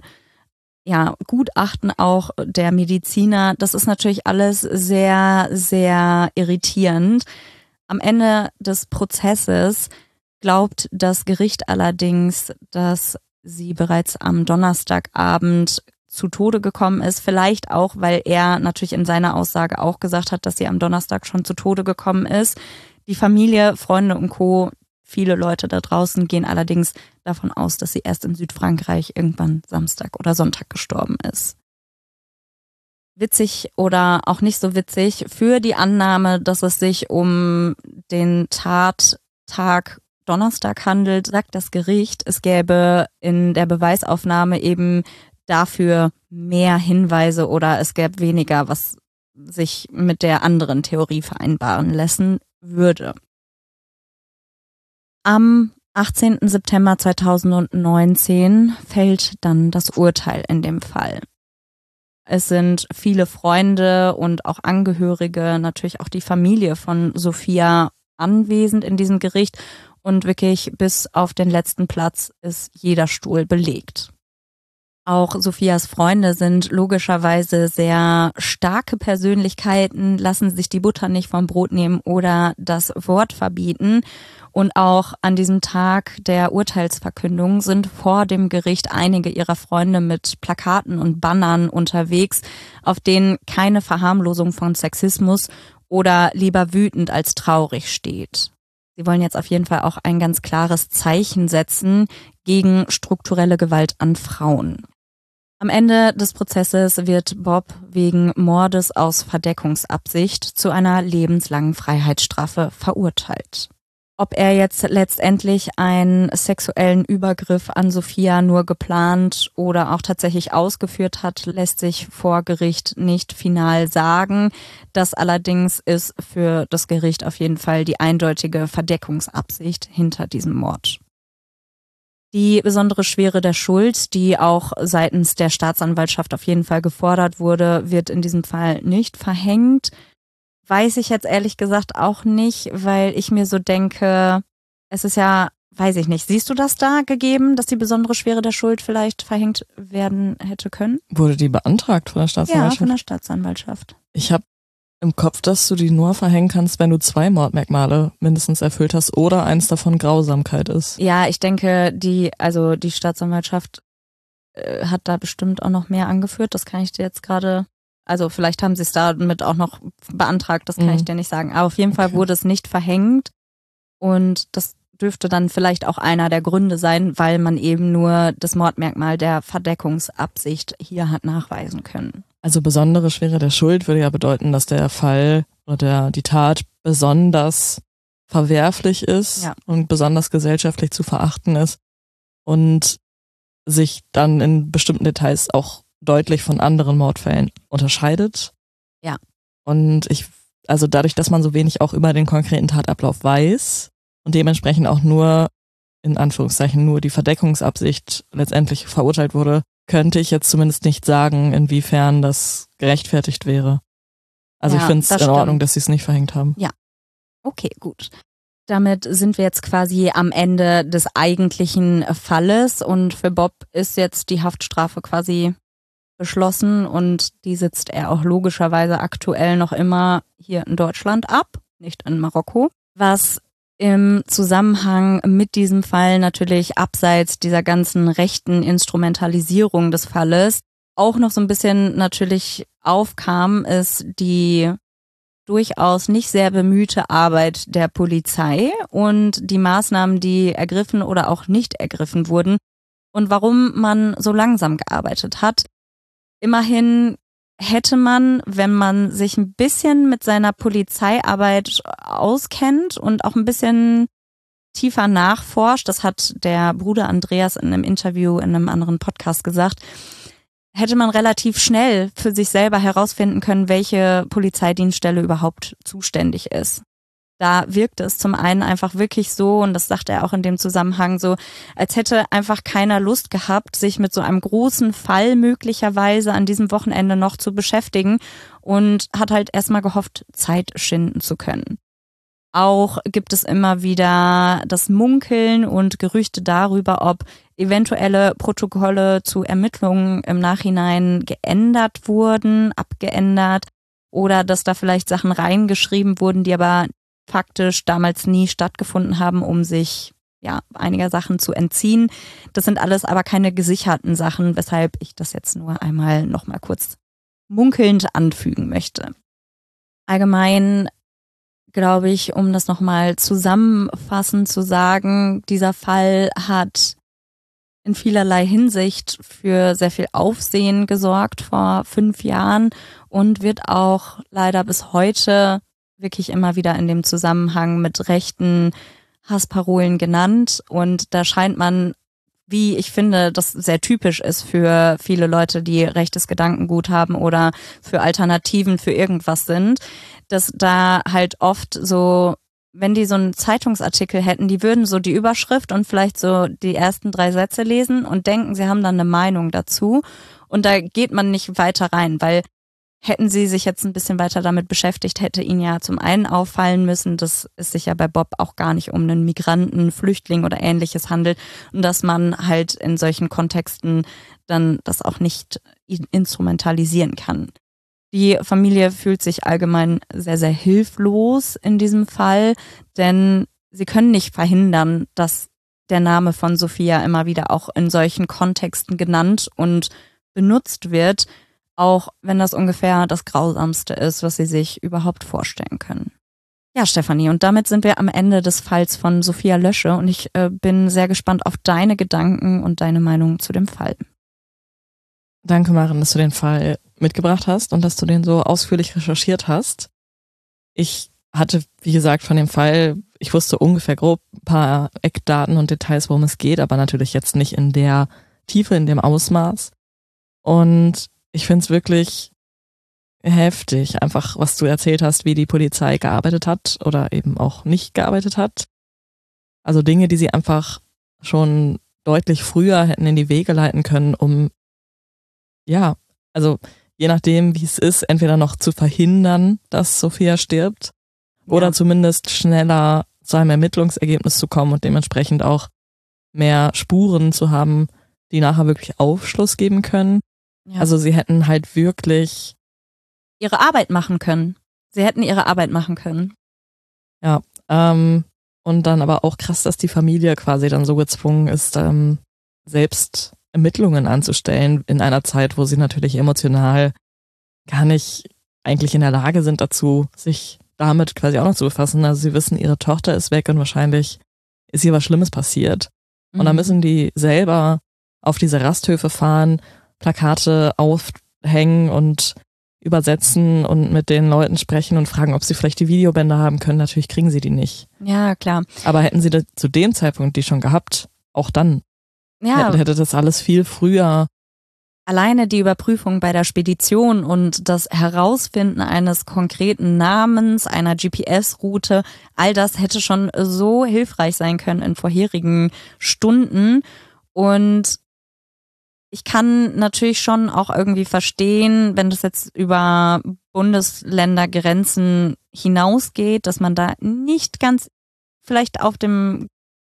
ja, Gutachten auch der Mediziner, das ist natürlich alles sehr, sehr irritierend. Am Ende des Prozesses glaubt das Gericht allerdings, dass sie bereits am Donnerstagabend zu Tode gekommen ist. Vielleicht auch, weil er natürlich in seiner Aussage auch gesagt hat, dass sie am Donnerstag schon zu Tode gekommen ist. Die Familie, Freunde und Co., viele Leute da draußen gehen allerdings davon aus, dass sie erst in Südfrankreich irgendwann Samstag oder Sonntag gestorben ist. Witzig oder auch nicht so witzig, für die Annahme, dass es sich um den Tattag Donnerstag handelt, sagt das Gericht, es gäbe in der Beweisaufnahme eben dafür mehr Hinweise oder es gäbe weniger, was sich mit der anderen Theorie vereinbaren lassen würde. Am achtzehnten September zweitausendneunzehn fällt dann das Urteil in dem Fall. Es sind viele Freunde und auch Angehörige, natürlich auch die Familie von Sofia anwesend in diesem Gericht und wirklich bis auf den letzten Platz ist jeder Stuhl belegt. Auch Sofias Freunde sind logischerweise sehr starke Persönlichkeiten, lassen sich die Butter nicht vom Brot nehmen oder das Wort verbieten. Und auch an diesem Tag der Urteilsverkündung sind vor dem Gericht einige ihrer Freunde mit Plakaten und Bannern unterwegs, auf denen keine Verharmlosung von Sexismus oder lieber wütend als traurig steht. Sie wollen jetzt auf jeden Fall auch ein ganz klares Zeichen setzen gegen strukturelle Gewalt an Frauen. Am Ende des Prozesses wird Bob wegen Mordes aus Verdeckungsabsicht zu einer lebenslangen Freiheitsstrafe verurteilt. Ob er jetzt letztendlich einen sexuellen Übergriff an Sofia nur geplant oder auch tatsächlich ausgeführt hat, lässt sich vor Gericht nicht final sagen. Das allerdings ist für das Gericht auf jeden Fall die eindeutige Verdeckungsabsicht hinter diesem Mord. Die besondere Schwere der Schuld, die auch seitens der Staatsanwaltschaft auf jeden Fall gefordert wurde, wird in diesem Fall nicht verhängt. Weiß ich jetzt ehrlich gesagt auch nicht, weil ich mir so denke, es ist ja, weiß ich nicht, siehst du das da gegeben, dass die besondere Schwere der Schuld vielleicht verhängt werden hätte können? Wurde die beantragt von der Staatsanwaltschaft? Ja, von der Staatsanwaltschaft. Ich habe im Kopf, dass du die nur verhängen kannst, wenn du zwei Mordmerkmale mindestens erfüllt hast oder eins davon Grausamkeit ist. Ja, ich denke, die, also die Staatsanwaltschaft äh, hat da bestimmt auch noch mehr angeführt. Das kann ich dir jetzt gerade, also vielleicht haben sie es damit auch noch beantragt, das kann mhm. ich dir nicht sagen. Aber auf jeden Fall Okay. wurde es nicht verhängt und das dürfte dann vielleicht auch einer der Gründe sein, weil man eben nur das Mordmerkmal der Verdeckungsabsicht hier hat nachweisen können. Also besondere Schwere der Schuld würde ja bedeuten, dass der Fall oder der, die Tat besonders verwerflich ist Ja. und besonders gesellschaftlich zu verachten ist und sich dann in bestimmten Details auch deutlich von anderen Mordfällen unterscheidet. Ja. Und ich, also dadurch, dass man so wenig auch über den konkreten Tatablauf weiß und dementsprechend auch nur, in Anführungszeichen, nur die Verdeckungsabsicht letztendlich verurteilt wurde, könnte ich jetzt zumindest nicht sagen, inwiefern das gerechtfertigt wäre. Also Ja, ich finde es in das Ordnung, stimmt. dass sie es nicht verhängt haben. Okay, gut. Damit sind wir jetzt quasi am Ende des eigentlichen Falles und für Bob ist jetzt die Haftstrafe quasi beschlossen und die sitzt er auch logischerweise aktuell noch immer hier in Deutschland ab, nicht in Marokko. Was im Zusammenhang mit diesem Fall natürlich abseits dieser ganzen rechten Instrumentalisierung des Falles auch noch so ein bisschen natürlich aufkam, ist die durchaus nicht sehr bemühte Arbeit der Polizei und die Maßnahmen, die ergriffen oder auch nicht ergriffen wurden und warum man so langsam gearbeitet hat. Immerhin hätte man, wenn man sich ein bisschen mit seiner Polizeiarbeit auskennt und auch ein bisschen tiefer nachforscht, das hat der Bruder Andreas in einem Interview in einem anderen Podcast gesagt, hätte man relativ schnell für sich selber herausfinden können, welche Polizeidienststelle überhaupt zuständig ist. Da wirkte es zum einen einfach wirklich so, und das sagt er auch in dem Zusammenhang so, als hätte einfach keiner Lust gehabt, sich mit so einem großen Fall möglicherweise an diesem Wochenende noch zu beschäftigen und hat halt erstmal gehofft, Zeit schinden zu können. Auch gibt es immer wieder das Munkeln und Gerüchte darüber, ob eventuelle Protokolle zu Ermittlungen im Nachhinein geändert wurden, abgeändert oder dass da vielleicht Sachen reingeschrieben wurden, die aber faktisch damals nie stattgefunden haben, um sich ja einiger Sachen zu entziehen. Das sind alles aber keine gesicherten Sachen, weshalb ich das jetzt nur einmal noch mal kurz munkelnd anfügen möchte. Allgemein glaube ich, um das nochmal zusammenfassend zu sagen, dieser Fall hat in vielerlei Hinsicht für sehr viel Aufsehen gesorgt vor fünf Jahren und wird auch leider bis heute wirklich immer wieder in dem Zusammenhang mit rechten Hassparolen genannt. Und da scheint man, wie ich finde, das sehr typisch ist für viele Leute, die rechtes Gedankengut haben oder für Alternativen für irgendwas sind, dass da halt oft so, wenn die so einen Zeitungsartikel hätten, die würden so die Überschrift und vielleicht so die ersten drei Sätze lesen und denken, sie haben dann eine Meinung dazu. Und da geht man nicht weiter rein, weil hätten sie sich jetzt ein bisschen weiter damit beschäftigt, hätte ihnen ja zum einen auffallen müssen, dass es sich ja bei Bob auch gar nicht um einen Migranten, Flüchtling oder ähnliches handelt und dass man halt in solchen Kontexten dann das auch nicht instrumentalisieren kann. Die Familie fühlt sich allgemein sehr, sehr hilflos in diesem Fall, denn sie können nicht verhindern, dass der Name von Sophia immer wieder auch in solchen Kontexten genannt und benutzt wird, auch wenn das ungefähr das Grausamste ist, was sie sich überhaupt vorstellen können. Ja, Stefanie, und damit sind wir am Ende des Falls von Sophia Lösche und ich äh, bin sehr gespannt auf deine Gedanken und deine Meinung zu dem Fall. Danke, Maren, dass du den Fall mitgebracht hast und dass du den so ausführlich recherchiert hast. Ich hatte, wie gesagt, von dem Fall, ich wusste ungefähr grob ein paar Eckdaten und Details, worum es geht, aber natürlich jetzt nicht in der Tiefe, in dem Ausmaß. Und ich finde es wirklich heftig, einfach was du erzählt hast, wie die Polizei gearbeitet hat oder eben auch nicht gearbeitet hat. Also Dinge, die sie einfach schon deutlich früher hätten in die Wege leiten können, um, ja, also je nachdem, wie es ist, entweder noch zu verhindern, dass Sophia stirbt ja. oder zumindest schneller zu einem Ermittlungsergebnis zu kommen und dementsprechend auch mehr Spuren zu haben, die nachher wirklich Aufschluss geben können. Ja. Also sie hätten halt wirklich ihre Arbeit machen können. Sie hätten ihre Arbeit machen können. Ja, ähm, und dann aber auch krass, dass die Familie quasi dann so gezwungen ist, ähm, selbst Ermittlungen anzustellen in einer Zeit, wo sie natürlich emotional gar nicht eigentlich in der Lage sind dazu, sich damit quasi auch noch zu befassen. Also sie wissen, ihre Tochter ist weg und wahrscheinlich ist ihr was Schlimmes passiert. Mhm. Und dann müssen die selber auf diese Rasthöfe fahren, Plakate aufhängen und übersetzen und mit den Leuten sprechen und fragen, ob sie vielleicht die Videobänder haben können. Natürlich kriegen sie die nicht. Ja, klar. Aber hätten sie das zu dem Zeitpunkt die schon gehabt, auch dann ja. hätte, hätte das alles viel früher. Alleine die Überprüfung bei der Spedition und das Herausfinden eines konkreten Namens, einer G P S-Route, all das hätte schon so hilfreich sein können in vorherigen Stunden. Und ich kann natürlich schon auch irgendwie verstehen, wenn das jetzt über Bundesländergrenzen hinausgeht, dass man da nicht ganz vielleicht auf dem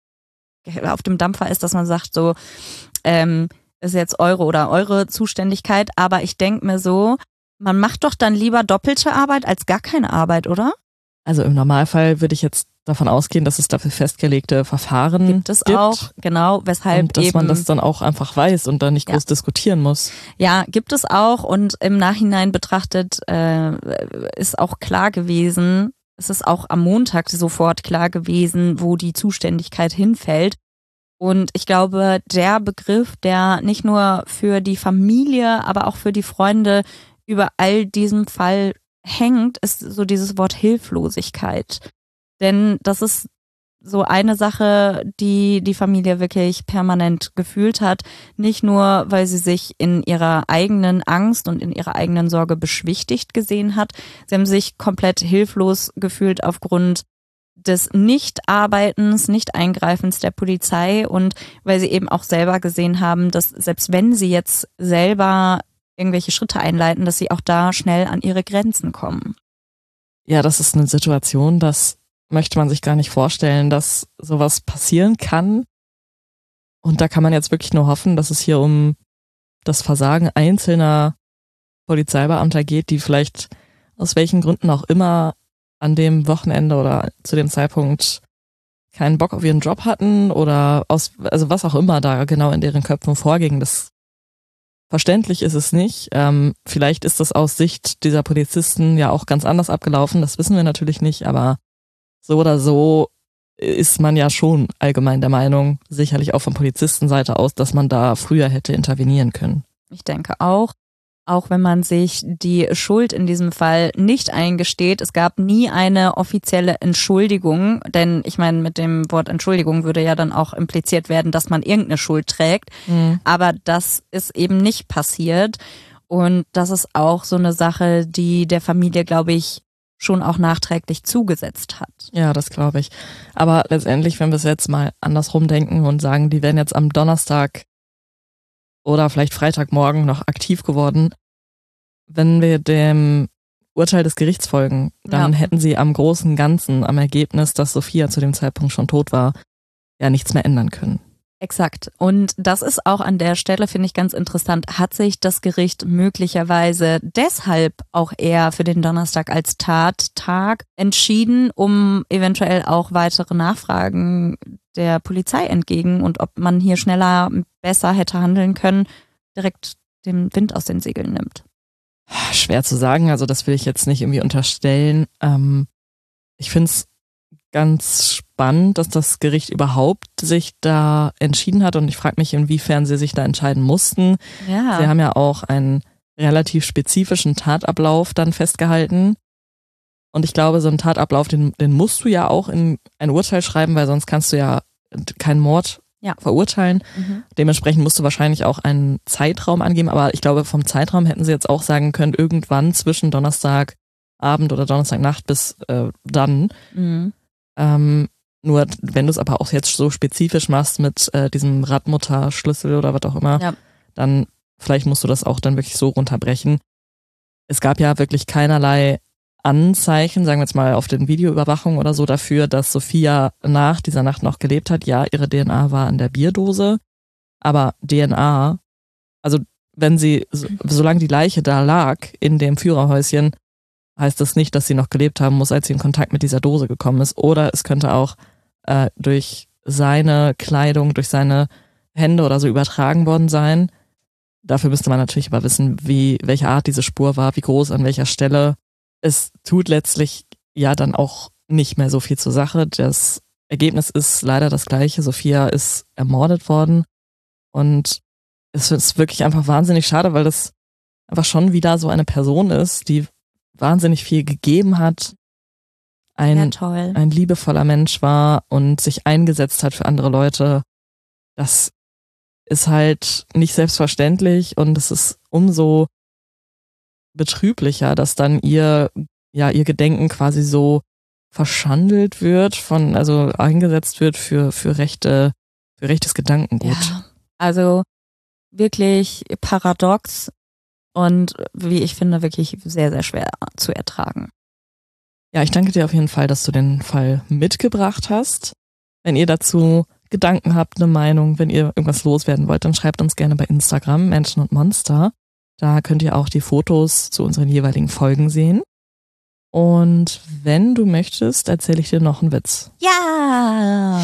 auf dem Dampfer ist, dass man sagt, so ähm, ist jetzt eure oder eure Zuständigkeit. Aber ich denke mir so, man macht doch dann lieber doppelte Arbeit als gar keine Arbeit, oder? Also im Normalfall würde ich jetzt davon ausgehen, dass es dafür festgelegte Verfahren gibt. Es gibt. auch, genau, weshalb und dass eben, man das dann auch einfach weiß und dann nicht groß ja. diskutieren muss. Ja, gibt es auch und im Nachhinein betrachtet äh, ist auch klar gewesen, es ist auch am Montag sofort klar gewesen, wo die Zuständigkeit hinfällt. Und ich glaube, der Begriff, der nicht nur für die Familie, aber auch für die Freunde über all diesem Fall hängt, ist so dieses Wort Hilflosigkeit. Denn das ist so eine Sache, die die Familie wirklich permanent gefühlt hat. Nicht nur, weil sie sich in ihrer eigenen Angst und in ihrer eigenen Sorge beschwichtigt gesehen hat. Sie haben sich komplett hilflos gefühlt aufgrund des Nicht-Arbeitens, Nicht-Eingreifens der Polizei und weil sie eben auch selber gesehen haben, dass selbst wenn sie jetzt selber irgendwelche Schritte einleiten, dass sie auch da schnell an ihre Grenzen kommen. Ja, das ist eine Situation, das möchte man sich gar nicht vorstellen, dass sowas passieren kann. Und da kann man jetzt wirklich nur hoffen, dass es hier um das Versagen einzelner Polizeibeamter geht, die vielleicht aus welchen Gründen auch immer an dem Wochenende oder zu dem Zeitpunkt keinen Bock auf ihren Job hatten oder aus, also was auch immer da genau in deren Köpfen vorging. Das verständlich ist es nicht. Ähm, vielleicht ist das aus Sicht dieser Polizisten ja auch ganz anders abgelaufen. Das wissen wir natürlich nicht, aber so oder so ist man ja schon allgemein der Meinung, sicherlich auch von Polizistenseite aus, dass man da früher hätte intervenieren können. Ich denke auch. Auch wenn man sich die Schuld in diesem Fall nicht eingesteht. Es gab nie eine offizielle Entschuldigung, denn ich meine, mit dem Wort Entschuldigung würde ja dann auch impliziert werden, dass man irgendeine Schuld trägt. Mhm. Aber das ist eben nicht passiert. Und das ist auch so eine Sache, die der Familie, glaube ich, schon auch nachträglich zugesetzt hat. Ja, das glaube ich. Aber letztendlich, wenn wir es jetzt mal andersrum denken und sagen, die wären jetzt am Donnerstag oder vielleicht Freitagmorgen noch aktiv geworden. Wenn wir dem Urteil des Gerichts folgen, dann ja. hätten sie am großen Ganzen, am Ergebnis, dass Sophia zu dem Zeitpunkt schon tot war, ja nichts mehr ändern können. Exakt. Und das ist auch an der Stelle, finde ich, ganz interessant. Hat sich das Gericht möglicherweise deshalb auch eher für den Donnerstag als Tattag entschieden, um eventuell auch weitere Nachfragen der Polizei entgegen und ob man hier schneller, besser hätte handeln können, direkt den Wind aus den Segeln nimmt? Schwer zu sagen, also das will ich jetzt nicht irgendwie unterstellen. Ähm, ich finde es ganz spannend, dass das Gericht überhaupt sich da entschieden hat und ich frage mich, inwiefern sie sich da entscheiden mussten. Ja. Sie haben ja auch einen relativ spezifischen Tatablauf dann festgehalten und ich glaube, so einen Tatablauf, den, den musst du ja auch in ein Urteil schreiben, weil sonst kannst du ja keinen Mord ja. verurteilen. Mhm. Dementsprechend musst du wahrscheinlich auch einen Zeitraum angeben, aber ich glaube, vom Zeitraum hätten sie jetzt auch sagen können, irgendwann zwischen Donnerstagabend oder Donnerstagnacht bis äh, dann. Mhm. Ähm, Nur wenn du es aber auch jetzt so spezifisch machst mit äh, diesem Radmutterschlüssel oder was auch immer, Ja. dann vielleicht musst du das auch dann wirklich so runterbrechen. Es gab ja wirklich keinerlei Anzeichen, sagen wir jetzt mal auf den Videoüberwachungen oder so, dafür, dass Sophia nach dieser Nacht noch gelebt hat. Ja, ihre D N A war an der Bierdose, aber D N A, also wenn sie, so, solange die Leiche da lag in dem Führerhäuschen, heißt das nicht, dass sie noch gelebt haben muss, als sie in Kontakt mit dieser Dose gekommen ist. Oder es könnte auch äh, durch seine Kleidung, durch seine Hände oder so übertragen worden sein. Dafür müsste man natürlich aber wissen, wie, welche Art diese Spur war, wie groß, an welcher Stelle. Es tut letztlich ja dann auch nicht mehr so viel zur Sache. Das Ergebnis ist leider das gleiche. Sophia ist ermordet worden und es ist wirklich einfach wahnsinnig schade, weil das einfach schon wieder so eine Person ist, die wahnsinnig viel gegeben hat, ein, Ja, toll. ein liebevoller Mensch war und sich eingesetzt hat für andere Leute. Das ist halt nicht selbstverständlich und es ist umso betrüblicher, dass dann ihr, ja, ihr Gedenken quasi so verschandelt wird, von, also eingesetzt wird für, für rechte, für rechtes Gedankengut. Ja, also wirklich paradox und wie ich finde, wirklich sehr, sehr schwer zu ertragen. Ja, ich danke dir auf jeden Fall, dass du den Fall mitgebracht hast. Wenn ihr dazu Gedanken habt, eine Meinung, wenn ihr irgendwas loswerden wollt, dann schreibt uns gerne bei Instagram, Menschen und Monster. Da könnt ihr auch die Fotos zu unseren jeweiligen Folgen sehen. Und wenn du möchtest, erzähle ich dir noch einen Witz. Ja!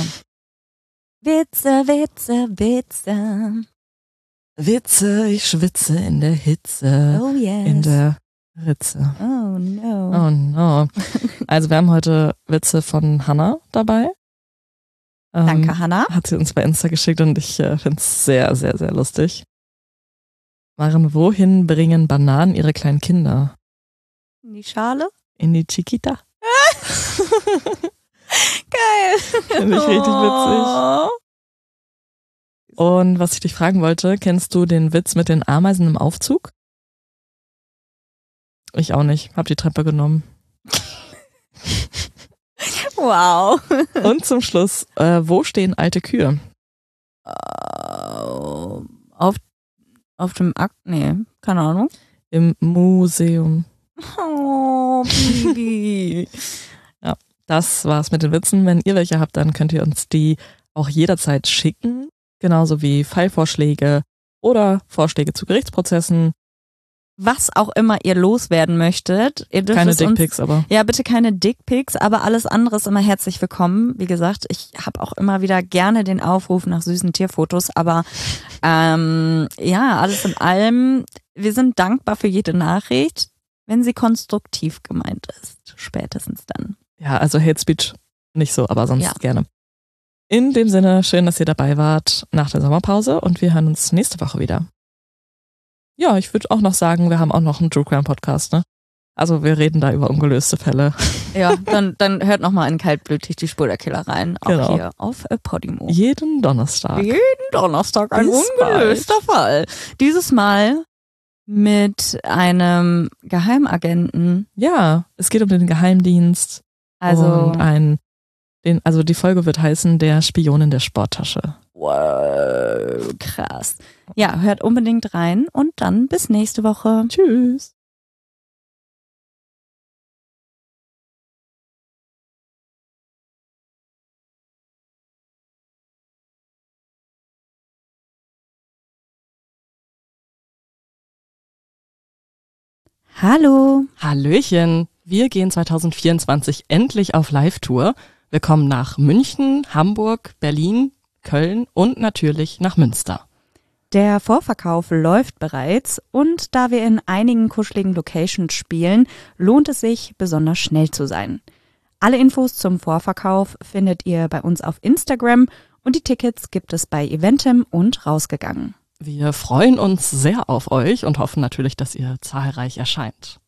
Witze, Witze, Witze. Witze, ich schwitze in der Hitze, Oh yes. in der Ritze. Oh no. Oh no. Also wir haben heute Witze von Hannah dabei. Ähm, Danke, Hannah. Hat sie uns bei Insta geschickt und ich äh, finde es sehr, sehr, sehr lustig. Maren, wohin bringen Bananen ihre kleinen Kinder? In die Schale? In die Chiquita. Geil. Finde ich richtig witzig. Und was ich dich fragen wollte, kennst du den Witz mit den Ameisen im Aufzug? Ich auch nicht. Hab die Treppe genommen. Wow. Und zum Schluss, äh, wo stehen alte Kühe? Uh, auf, auf dem Akt? Nee, keine Ahnung. Im Museum. Oh, Bibi. Ja, das war's mit den Witzen. Wenn ihr welche habt, dann könnt ihr uns die auch jederzeit schicken. Genauso wie Fallvorschläge oder Vorschläge zu Gerichtsprozessen. Was auch immer ihr loswerden möchtet. Ihr dürft Keine es uns, Dickpics, aber. Ja, bitte keine Dickpics, aber alles andere ist immer herzlich willkommen. Wie gesagt, ich habe auch immer wieder gerne den Aufruf nach süßen Tierfotos, aber ähm, ja, alles in allem, wir sind dankbar für jede Nachricht, wenn sie konstruktiv gemeint ist. Spätestens dann. Ja, also Hate Speech nicht so, aber sonst Ja. gerne. In dem Sinne, schön, dass ihr dabei wart nach der Sommerpause und wir hören uns nächste Woche wieder. Ja, ich würde auch noch sagen, wir haben auch noch einen True Crime Podcast, ne? Also wir reden da über ungelöste Fälle. Ja, dann, dann hört nochmal in Kaltblütig die Spur der Killer rein. Auch Genau. hier auf äh, Podimo. Jeden Donnerstag. Jeden Donnerstag ein Bis ungelöster Fall. Dieses Mal mit einem Geheimagenten. Ja, es geht um den Geheimdienst. Also, und ein, den, also die Folge wird heißen Der Spion in der Sporttasche. wow, krass. Ja, hört unbedingt rein und dann bis nächste Woche. Tschüss. Hallo. Hallöchen, wir gehen zwanzig vierundzwanzig endlich auf Live-Tour. Wir kommen nach München, Hamburg, Berlin, Köln und natürlich nach Münster. Der Vorverkauf läuft bereits und da wir in einigen kuscheligen Locations spielen, lohnt es sich, besonders schnell zu sein. Alle Infos zum Vorverkauf findet ihr bei uns auf Instagram und die Tickets gibt es bei Eventim und Rausgegangen. Wir freuen uns sehr auf euch und hoffen natürlich, dass ihr zahlreich erscheint.